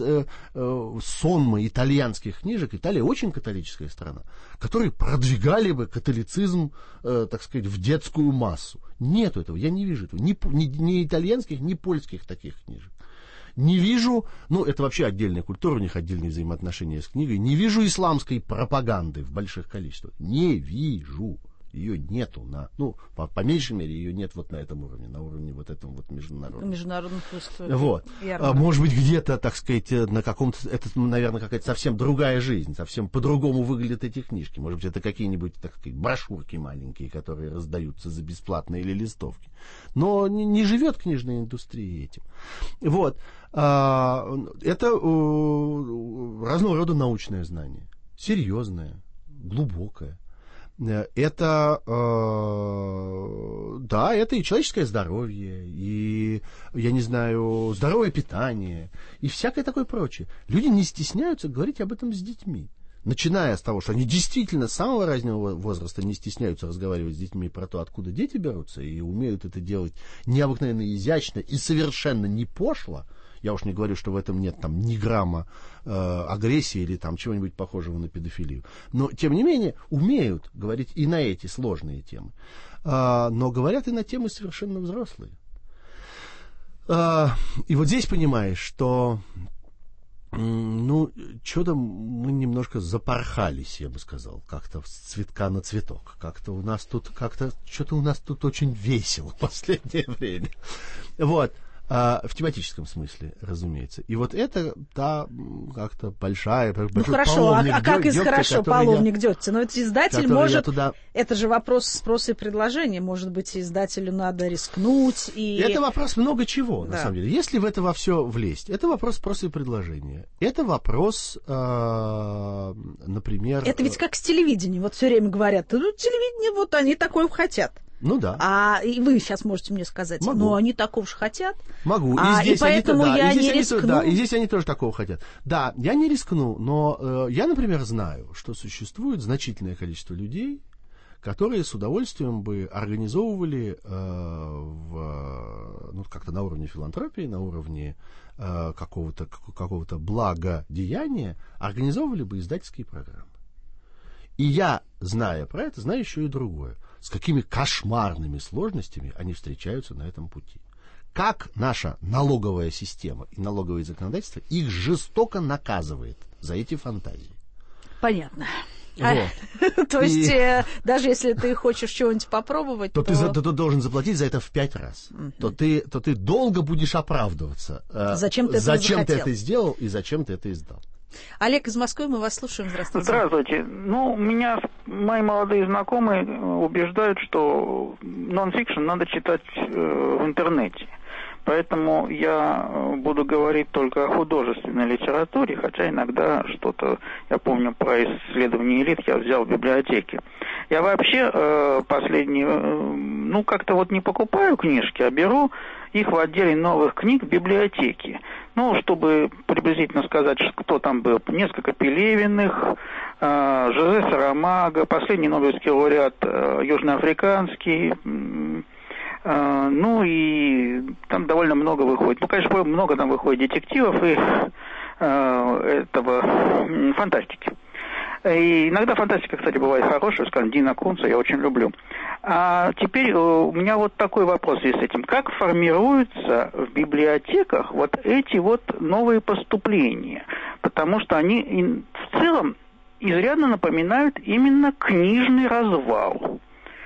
сонма итальянских книжек, Италия очень католическая страна, которые продвигали бы католицизм, так сказать, в детскую массу. Нету этого, я не вижу этого. Ни итальянских, ни польских таких книжек. Не вижу, это вообще отдельная культура, у них отдельные взаимоотношения с книгой, не вижу исламской пропаганды в больших количествах. Не вижу. Ее нету, по меньшей мере, ее нет вот на этом уровне, на уровне вот этом вот международном. Международных выставок. Вот. Может быть, где-то, так сказать, на каком-то, это, наверное, какая-то совсем другая жизнь, совсем по-другому выглядят эти книжки. Может быть, это какие-нибудь, так сказать, брошюрки маленькие, которые раздаются за бесплатно, или листовки. Но не живет книжная индустрия этим. Вот. Это разного рода научное знание. Серьезное, глубокое. Это, это и человеческое здоровье, и, я не знаю, здоровое питание, и всякое такое прочее. Люди не стесняются говорить об этом с детьми. Начиная с того, что они действительно с самого раннего возраста не стесняются разговаривать с детьми про то, откуда дети берутся, и умеют это делать необыкновенно изящно и совершенно не пошло. Я уж не говорю, что в этом нет там ни грамма агрессии или там чего-нибудь похожего на педофилию. Но, тем не менее, умеют говорить и на эти сложные темы. Но говорят и на темы совершенно взрослые. И вот здесь понимаешь, что что-то мы немножко запорхались, я бы сказал, как-то с цветка на цветок. Что-то у нас тут очень весело в последнее время. Вот. В тематическом смысле, разумеется. И вот это как-то большой хорошо, а как из хорошо половник дегтя? Но ведь издатель может... Это же вопрос спроса и предложения. Может быть, издателю надо рискнуть и... Это вопрос много чего, на самом деле. Если в это во все влезть, это вопрос спроса и предложения. Это вопрос, например... Это ведь как с телевидением. Вот все время говорят, телевидение, вот они такое хотят. А и вы сейчас можете мне сказать, могу. Они такого же хотят. Могу. И поэтому я не рискну. И здесь они тоже такого хотят. Да, я не рискну, но я, например, знаю, что существует значительное количество людей, которые с удовольствием бы организовывали как-то на уровне филантропии, на уровне какого-то благодеяния, организовывали бы издательские программы. И я, зная про это, знаю еще и другое. С какими кошмарными сложностями они встречаются на этом пути. Как наша налоговая система и налоговое законодательство их жестоко наказывает за эти фантазии. Понятно. Вот. То есть, даже если ты хочешь чего-нибудь попробовать, то ты должен заплатить за это в 5 раз. То ты долго будешь оправдываться. Зачем ты это сделал и зачем ты это издал. Олег из Москвы, мы вас слушаем. Здравствуйте. Здравствуйте. Меня мои молодые знакомые убеждают, что нон-фикшн надо читать в интернете. Поэтому я буду говорить только о художественной литературе, хотя иногда что-то, я помню, про исследование элит я взял в библиотеке. Я вообще как-то не покупаю книжки, а беру их в отделе новых книг в библиотеке. Чтобы приблизительно сказать, кто там был. Несколько Пелевиных, Жозе Сарамаго, последний нобелевский лауреат южноафриканский. И там довольно много выходит. Конечно, много там выходит детективов и фантастики. И иногда фантастика, кстати, бывает хорошая, скажем, Дина Кунца я очень люблю. А теперь у меня вот такой вопрос есть с этим. Как формируются в библиотеках вот эти вот новые поступления? Потому что они в целом изрядно напоминают именно книжный развал.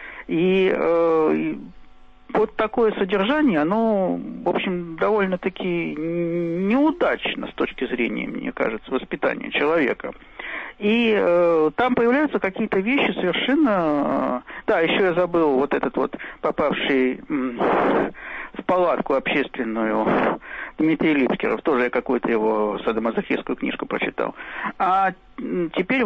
И вот такое содержание, оно, в общем, довольно-таки неудачно с точки зрения, мне кажется, воспитания человека. И там появляются какие-то вещи совершенно... Да, еще я забыл вот этот вот попавший в палатку общественную Дмитрий Липскеров. Тоже я какую-то его садомазохистскую книжку прочитал. А теперь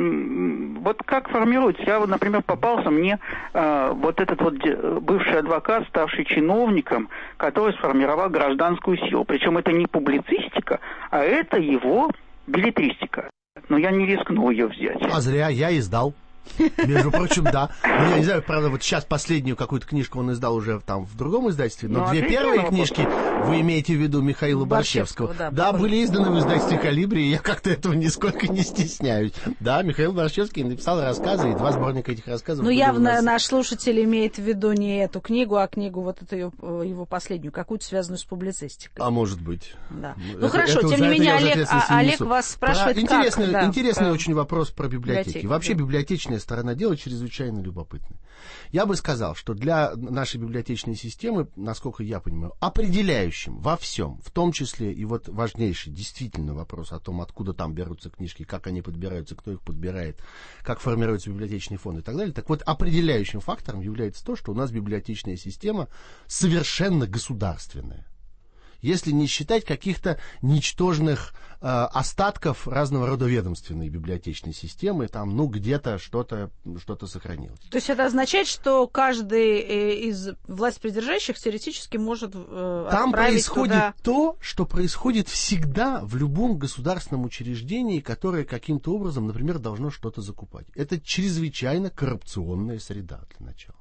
вот как формируется? Я, вот, например, попался мне вот этот вот бывший адвокат, ставший чиновником, который сформировал гражданскую силу. Причем это не публицистика, а это его беллетристика. Но я не рискнул ее взять. А зря, я издал. Между прочим, да. Я не знаю, правда, вот сейчас последнюю какую-то книжку он издал уже там в другом издательстве, но две первые книжки, вы имеете в виду Михаила Борщевского, да, были изданы в издательстве «Колибри», и я как-то этого нисколько не стесняюсь. Да, Михаил Борщевский написал рассказы, и 2 сборника этих рассказов. Ну, явно наш слушатель имеет в виду не эту книгу, а книгу вот эту его последнюю, какую-то связанную с публицистикой. А может быть. Да. Ну, хорошо, тем не менее, Олег вас спрашивает, интересный очень вопрос про библиотеки. Вообще, библиотечная сторона дела чрезвычайно любопытная. Я бы сказал, что для нашей библиотечной системы, насколько я понимаю, определяющим во всем, в том числе и вот важнейший действительно вопрос о том, откуда там берутся книжки, как они подбираются, кто их подбирает, как формируется библиотечный фонд и так далее. Так вот, определяющим фактором является то, что у нас библиотечная система совершенно государственная. Если не считать каких-то ничтожных остатков разного рода ведомственной библиотечной системы, там, ну, где-то что-то сохранилось. То есть это означает, что каждый из властьпридержащих теоретически может там происходит то, что происходит всегда в любом государственном учреждении, которое каким-то образом, например, должно что-то закупать. Это чрезвычайно коррупционная среда, для начала.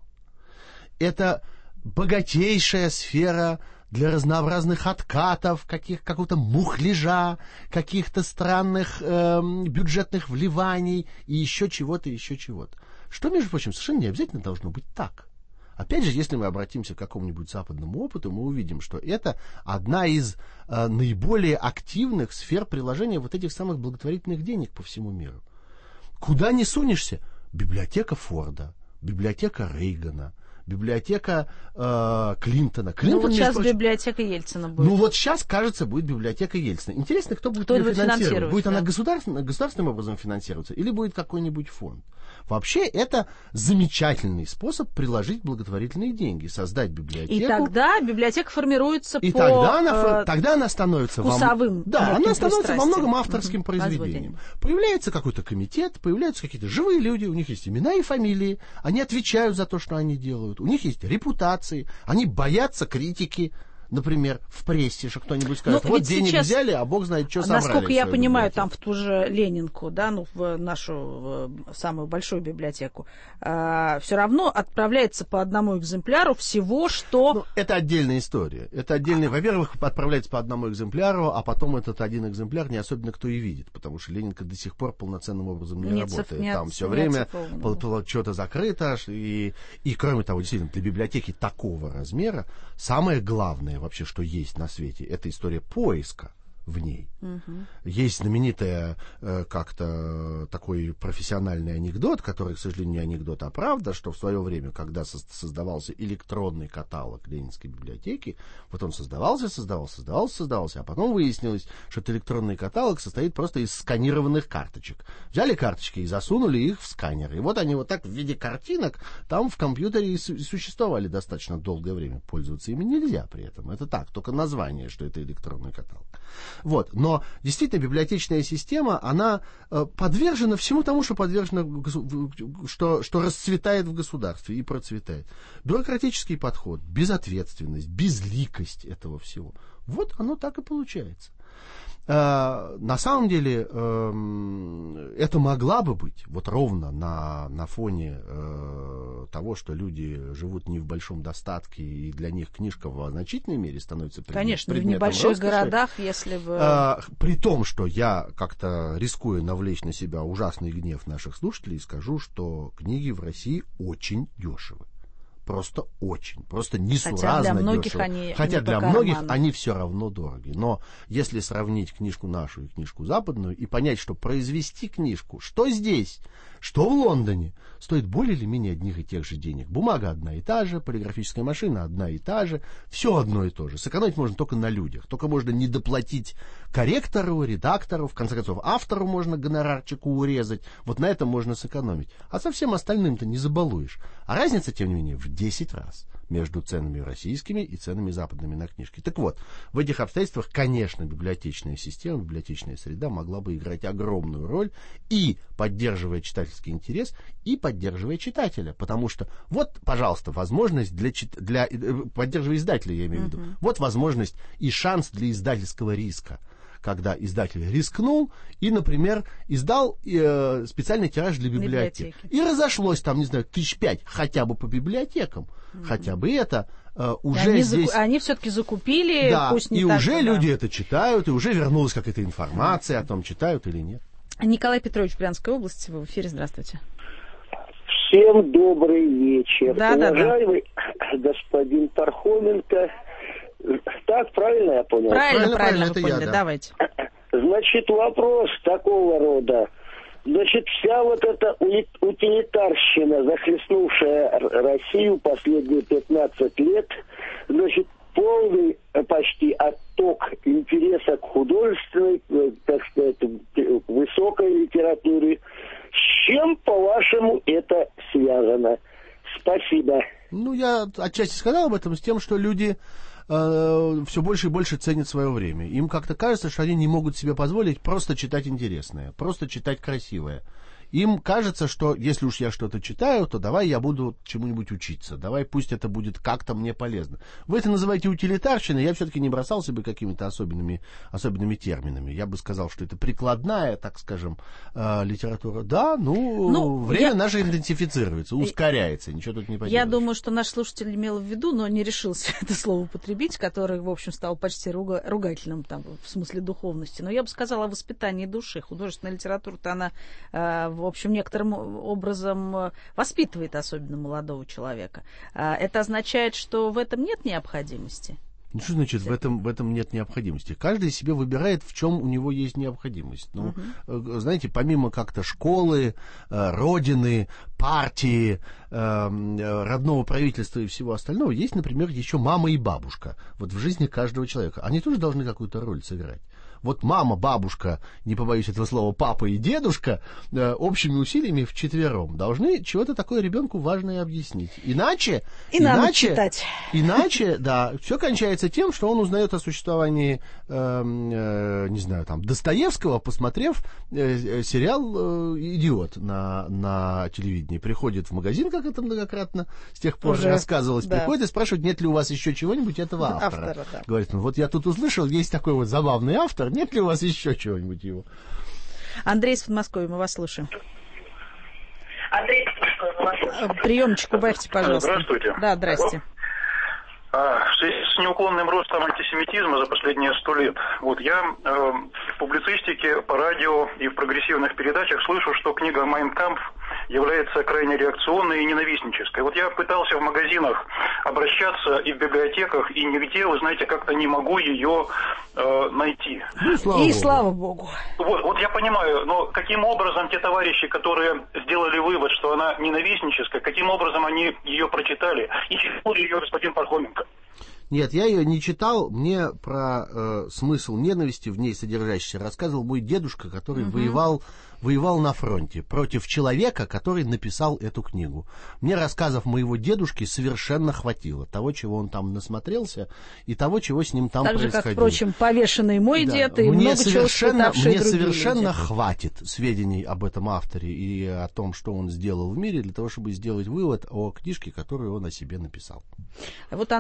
Это богатейшая сфера для разнообразных откатов, какого-то мухляжа, каких-то странных бюджетных вливаний и еще чего-то. Что, между прочим, совершенно не обязательно должно быть так. Опять же, если мы обратимся к какому-нибудь западному опыту, мы увидим, что это одна из наиболее активных сфер приложения вот этих самых благотворительных денег по всему миру. Куда ни сунешься? Библиотека Форда, библиотека Рейгана, библиотека Клинтона. Ну вот сейчас библиотека Ельцина будет. Ну вот сейчас, кажется, будет библиотека Ельцина. Интересно, кто будет ее финансировать? Будет она государственным образом финансироваться или будет какой-нибудь фонд? Вообще, это замечательный способ приложить благотворительные деньги, создать библиотеку. И тогда библиотека формируется тогда она становится вкусовым. Да, она становится во многом авторским произведением. Появляется какой-то комитет, появляются какие-то живые люди, у них есть имена и фамилии, они отвечают за то, что они делают, у них есть репутации, они боятся критики. Например, в прессе, что кто-нибудь скажет, вот денег сейчас, взяли, а бог знает, что собрали. Насколько я понимаю, там в ту же Ленинку, да, ну, в нашу самую большую библиотеку, все равно отправляется по одному экземпляру всего, что... Ну, это отдельная история. Это отдельный, во-первых, отправляется по одному экземпляру, а потом этот один экземпляр не особенно кто и видит, потому что Ленинка до сих пор полноценным образом не работает. Там все время что-то закрыто, и кроме того, действительно, для библиотеки такого размера самое главное вообще, что есть на свете, это история поиска в ней. Есть знаменитый как-то такой профессиональный анекдот, который, к сожалению, не анекдот, а правда, что в свое время, когда создавался электронный каталог Ленинской библиотеки, вот он создавался, а потом выяснилось, что этот электронный каталог состоит просто из сканированных карточек. Взяли карточки и засунули их в сканер. И вот они вот так в виде картинок там в компьютере и существовали достаточно долгое время. Пользоваться ими нельзя при этом. Это так, только название, что это электронный каталог. Вот. Но действительно библиотечная система, она подвержена всему тому, что что расцветает в государстве и процветает. Бюрократический подход, безответственность, безликость этого всего. Вот оно так и получается. На самом деле, это могла бы быть вот ровно на фоне того, что люди живут не в большом достатке, и для них книжка в значительной мере становится предметом Конечно, в небольших роскоши. городах, если бы... При том, что я как-то рискуя навлечь на себя ужасный гнев наших слушателей, скажу, что книги в России очень дешевы. Просто очень, просто несуразно дешево. Хотя для многих они все равно дороги. Но если сравнить книжку нашу и книжку западную и понять, что произвести книжку, что здесь, что в Лондоне, стоит более или менее одних и тех же денег. Бумага одна и та же, полиграфическая машина одна и та же, все одно и то же. Сэкономить можно только на людях. Только можно не доплатить корректору, редактору, в конце концов, автору можно гонорарчику урезать. Вот на этом можно сэкономить. А со всем остальным-то не забалуешь. А разница, тем не менее, в 10 раз между ценами российскими и ценами западными на книжки. Так вот, в этих обстоятельствах, конечно, библиотечная система, библиотечная среда могла бы играть огромную роль, и поддерживая читательский интерес, и поддерживая читателя. Потому что вот, пожалуйста, возможность для поддерживая издателя, я имею в виду, вот возможность и шанс для издательского риска. Когда издатель рискнул и, например, издал специальный тираж для библиотек. И разошлось там, не знаю, 5 хотя бы по библиотекам. Хотя бы это уже здесь... Они все-таки закупили, да, пусть не и так, уже да. люди это читают, и уже вернулась какая-то информация о том, читают или нет. Николай Петрович, Брянская область, вы в эфире, здравствуйте. Всем добрый вечер. Да, уважаемый господин Пархоменко. Так, правильно я понял? Правильно, вы поняли, давайте. Значит, вопрос такого рода. Значит, вся вот эта утилитарщина, захлестнувшая Россию последние 15 лет, значит, полный почти отток интереса к художественной, так сказать, высокой литературе. С чем, по-вашему, это связано? Спасибо. Ну, я отчасти сказал об этом, с тем, что люди все больше и больше ценят свое время. Им как-то кажется, что они не могут себе позволить просто читать интересное, просто читать красивое. Им кажется, что если уж я что-то читаю, то давай я буду чему-нибудь учиться. Давай пусть это будет как-то мне полезно. Вы это называете утилитарщиной, я все-таки не бросался бы какими-то особенными терминами. Я бы сказал, что это прикладная, так скажем, литература. Да, время наше интенсифицируется, ускоряется, ничего тут не поделаешь. Я думаю, что наш слушатель имел в виду, но не решился это слово употребить, которое, в общем, стало почти ругательным там, в смысле духовности. Но я бы сказала о воспитании души. Художественная литература-то она... в общем, некоторым образом воспитывает особенно молодого человека. Это означает, что в этом нет необходимости? Ну, что значит, в этом нет необходимости? Каждый себе выбирает, в чем у него есть необходимость. Ну, знаете, помимо как-то школы, родины, партии, родного правительства и всего остального, есть, например, еще мама и бабушка. Вот в жизни каждого человека. Они тоже должны какую-то роль сыграть. Вот мама, бабушка, не побоюсь этого слова, папа и дедушка общими усилиями вчетвером должны чего-то такое ребенку важное объяснить. Иначе, да, все кончается тем, что он узнает о существовании, не знаю, там, Достоевского, посмотрев сериал «Идиот» на телевидении. Приходит в магазин, как это многократно с тех пор уже рассказывалось, да. Приходит и спрашивает, нет ли у вас еще чего-нибудь этого автора. Да. Говорит, ну вот я тут услышал, есть такой вот забавный автор, нет ли у вас еще чего-нибудь его? Андрей из Подмосковья, мы вас слушаем. Приемчик убавьте, пожалуйста. Здравствуйте. Да, здрасте. В связи с неуклонным ростом антисемитизма за последние 100 лет, вот я в публицистике, по радио и в прогрессивных передачах слышу, что книга «Майн кампф» является крайне реакционной и ненавистнической. Вот я пытался в магазинах обращаться и в библиотеках, и нигде, вы знаете, как-то не могу ее найти. Слава Богу. Вот я понимаю, но каким образом те товарищи, которые сделали вывод, что она ненавистническая, каким образом они ее прочитали? И читал ли ее господин Пархоменко? Нет, я ее не читал. Мне про смысл ненависти в ней содержащийся рассказывал мой дедушка, который воевал на фронте против человека, который написал эту книгу. Мне рассказов моего дедушки совершенно хватило. Того, чего он там насмотрелся, и того, чего с ним там происходило. Так же, как, впрочем, повешенный мой дед и много чего испытавшие другие люди. Мне совершенно хватит сведений об этом авторе и о том, что он сделал в мире, для того, чтобы сделать вывод о книжке, которую он о себе написал. Вот Андрей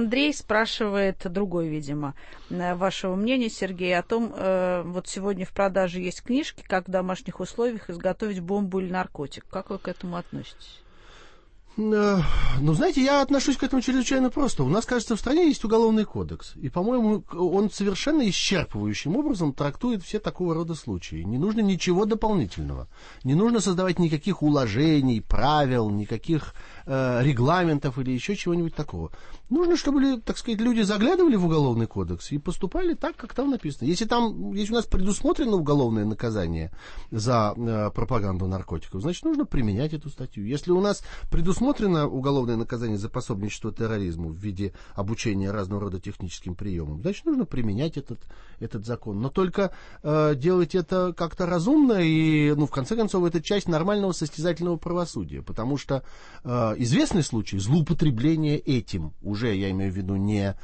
спрашивает другой, видимо, вашего мнения, Сергей, о том, вот сегодня в продаже есть книжки, как в домашних условиях изготовить бомбу или наркотик. Как вы к этому относитесь? Ну, знаете, я отношусь к этому чрезвычайно просто. У нас, кажется, в стране есть уголовный кодекс. И, по-моему, он совершенно исчерпывающим образом трактует все такого рода случаи. Не нужно ничего дополнительного. Не нужно создавать никаких уложений, правил, никаких регламентов или еще чего-нибудь такого. Нужно, чтобы, так сказать, люди заглядывали в уголовный кодекс и поступали так, как там написано. Если у нас предусмотрено уголовное наказание за пропаганду наркотиков, значит, нужно применять эту статью. Если у нас предусмотрено уголовное наказание за пособничество терроризму в виде обучения разного рода техническим приемам, значит, нужно применять этот закон. Но только делать это как-то разумно и, в конце концов, это часть нормального состязательного правосудия. Потому что известный случай злоупотребления этим, уже я имею в виду не,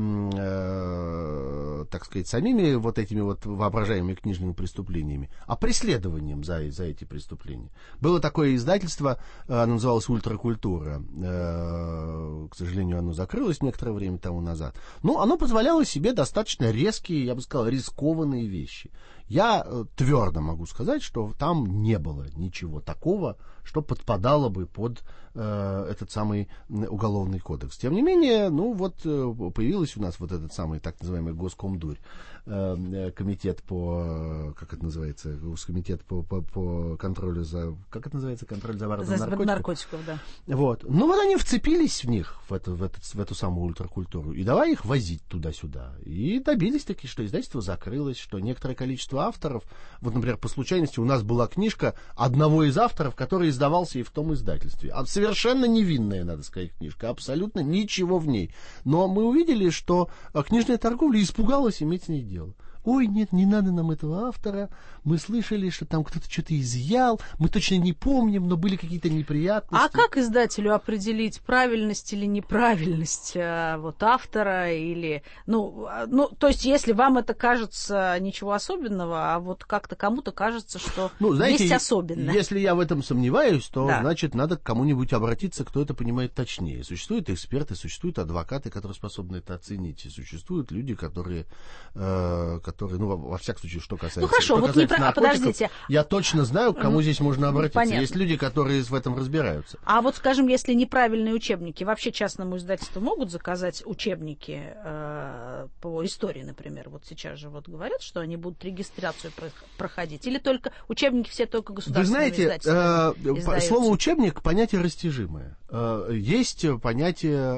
так сказать, самими вот этими вот воображаемыми книжными преступлениями, а преследованием за эти преступления. Было такое издательство, оно называлось «Ультракультура». К сожалению, оно закрылось некоторое время тому назад. Но оно позволяло себе достаточно резкие, я бы сказал, рискованные вещи. Я твердо могу сказать, что там не было ничего такого, что подпадало бы под этот самый уголовный кодекс. Тем не менее, появилась у нас вот этот самый так называемый Госкомдурь, комитет по, как это называется, комитет по контролю за, как это называется, контроль за воротом наркотиков, да. Вот. Они вцепились в них, в эту самую ультракультуру, и давай их возить туда-сюда. И добились таки, что издательство закрылось, что некоторое количество авторов, вот, например, по случайности у нас была книжка одного из авторов, который издавался и в том издательстве. Совершенно невинная, надо сказать, книжка, абсолютно ничего в ней. Но мы увидели, что книжная торговля испугалась иметь с ней дело. Ой, нет, не надо нам этого автора, мы слышали, что там кто-то что-то изъял, мы точно не помним, но были какие-то неприятности. А как издателю определить правильность или неправильность автора или... то есть, если вам это кажется ничего особенного, а вот как-то кому-то кажется, что есть особенное. Если я в этом сомневаюсь, то, значит, надо к кому-нибудь обратиться, кто это понимает точнее. Существуют эксперты, существуют адвокаты, которые способны это оценить, и существуют люди, которые, во всяком случае, что касается, подождите. Я точно знаю, к кому здесь можно обратиться. Понятно. Есть люди, которые в этом разбираются. А вот, скажем, если неправильные учебники, вообще частному издательству могут заказать учебники по истории, например? Вот сейчас же говорят, что они будут регистрацию проходить. Или только учебники все только государственные издательства? Вы знаете, слово «учебник» — понятие растяжимое. Есть понятие,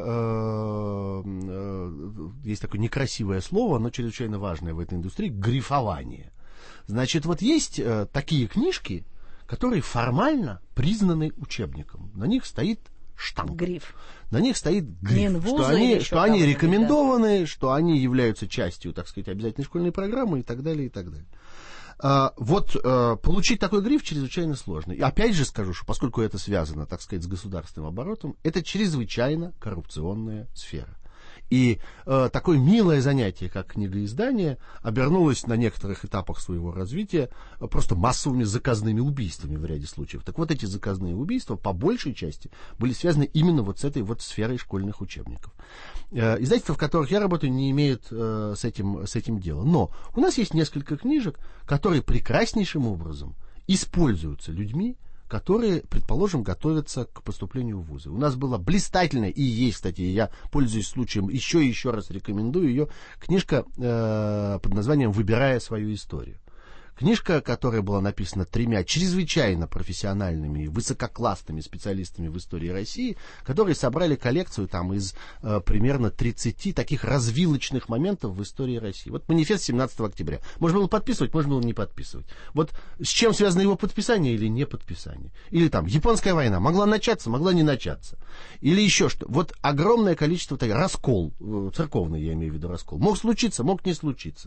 есть такое некрасивое слово, но чрезвычайно важное в этой индустрии — грифование. Значит, есть такие книжки, которые формально признаны учебником. На них стоит штамп. Гриф. На них стоит гриф, что они рекомендованы, что они являются частью, так сказать, обязательной школьной программы и так далее, и так далее. Получить такой гриф чрезвычайно сложно. И опять же скажу, что поскольку это связано, так сказать, с государственным оборотом, это чрезвычайно коррупционная сфера. И такое милое занятие, как книгоиздание, обернулось на некоторых этапах своего развития просто массовыми заказными убийствами в ряде случаев. Так вот, эти заказные убийства по большей части были связаны именно с этой сферой школьных учебников. Издательства, в которых я работаю, не имеют с этим дела. Но у нас есть несколько книжек, которые прекраснейшим образом используются людьми, которые, предположим, готовятся к поступлению в вузы. У нас была блистательная, и есть, кстати, я пользуюсь случаем, еще раз рекомендую ее, книжка под названием «Выбирая свою историю». Книжка, которая была написана 3 чрезвычайно профессиональными и высококлассными специалистами в истории России, которые собрали коллекцию из примерно 30 таких развилочных моментов в истории России. Манифест 17 октября. Можно было подписывать, можно было не подписывать. С чем связано его подписание или не подписание? Или Японская война. Могла начаться, могла не начаться. Или еще что. Огромное количество раскол, церковный я имею в виду раскол. Мог случиться, мог не случиться.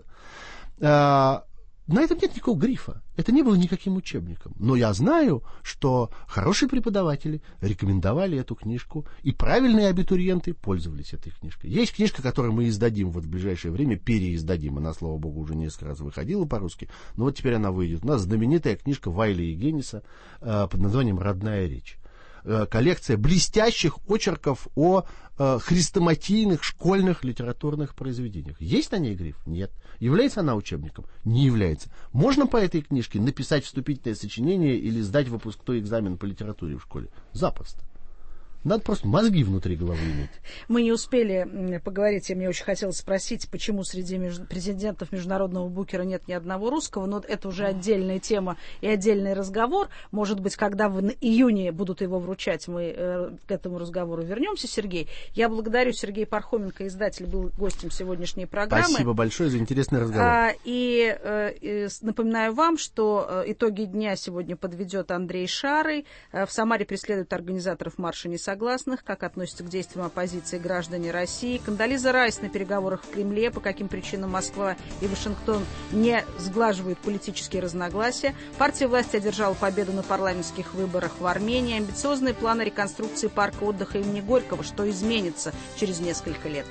На этом нет никакого грифа. Это не было никаким учебником. Но я знаю, что хорошие преподаватели рекомендовали эту книжку, и правильные абитуриенты пользовались этой книжкой. Есть книжка, которую мы издадим в ближайшее время, переиздадим. Она, слава богу, уже несколько раз выходила по-русски. Но теперь она выйдет. У нас знаменитая книжка Вайля и Генниса под названием «Родная речь». коллекция блестящих очерков о хрестоматийных школьных литературных произведениях. Есть на ней гриф? Нет. Является она учебником? Не является. Можно по этой книжке написать вступительное сочинение или сдать выпускной экзамен по литературе в школе? Запросто. Надо просто мозги внутри головы иметь. Мы не успели поговорить, и мне очень хотелось спросить, почему среди президентов Международного букера нет ни одного русского, но это уже отдельная тема и отдельный разговор. Может быть, когда в июне будут его вручать, мы к этому разговору вернемся, Сергей. Я благодарю Сергея Пархоменко, издатель, был гостем сегодняшней программы. Спасибо большое за интересный разговор. И напоминаю вам, что итоги дня сегодня подведет Андрей Шарый. В Самаре преследуют организаторов марша несогласных. Как относятся к действиям оппозиции граждане России. Кондолиза Райс на переговорах в Кремле. По каким причинам Москва и Вашингтон не сглаживают политические разногласия. Партия власти одержала победу на парламентских выборах в Армении. Амбициозные планы реконструкции парка отдыха имени Горького. Что изменится через несколько лет.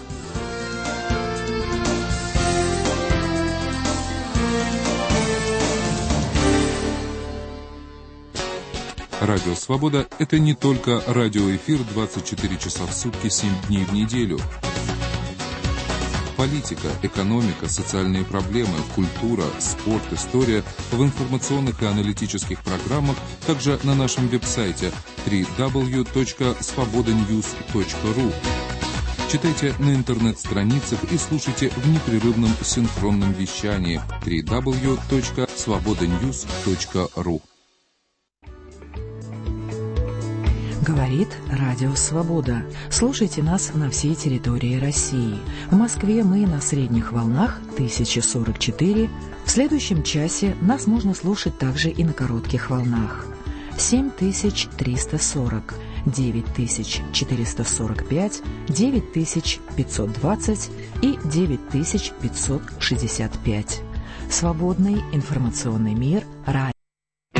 Радио «Свобода» — это не только радиоэфир 24 часа в сутки, 7 дней в неделю. Политика, экономика, социальные проблемы, культура, спорт, история в информационных и аналитических программах, также на нашем веб-сайте www.svobodanews.ru. Читайте на интернет-страницах и слушайте в непрерывном синхронном вещании www.svobodanews.ru. Говорит Радио Свобода. Слушайте нас на всей территории России. В Москве мы на средних волнах 1044. В следующем часе нас можно слушать также и на коротких волнах. 7340, 9445, 9520 и 9565. Свободный информационный мир.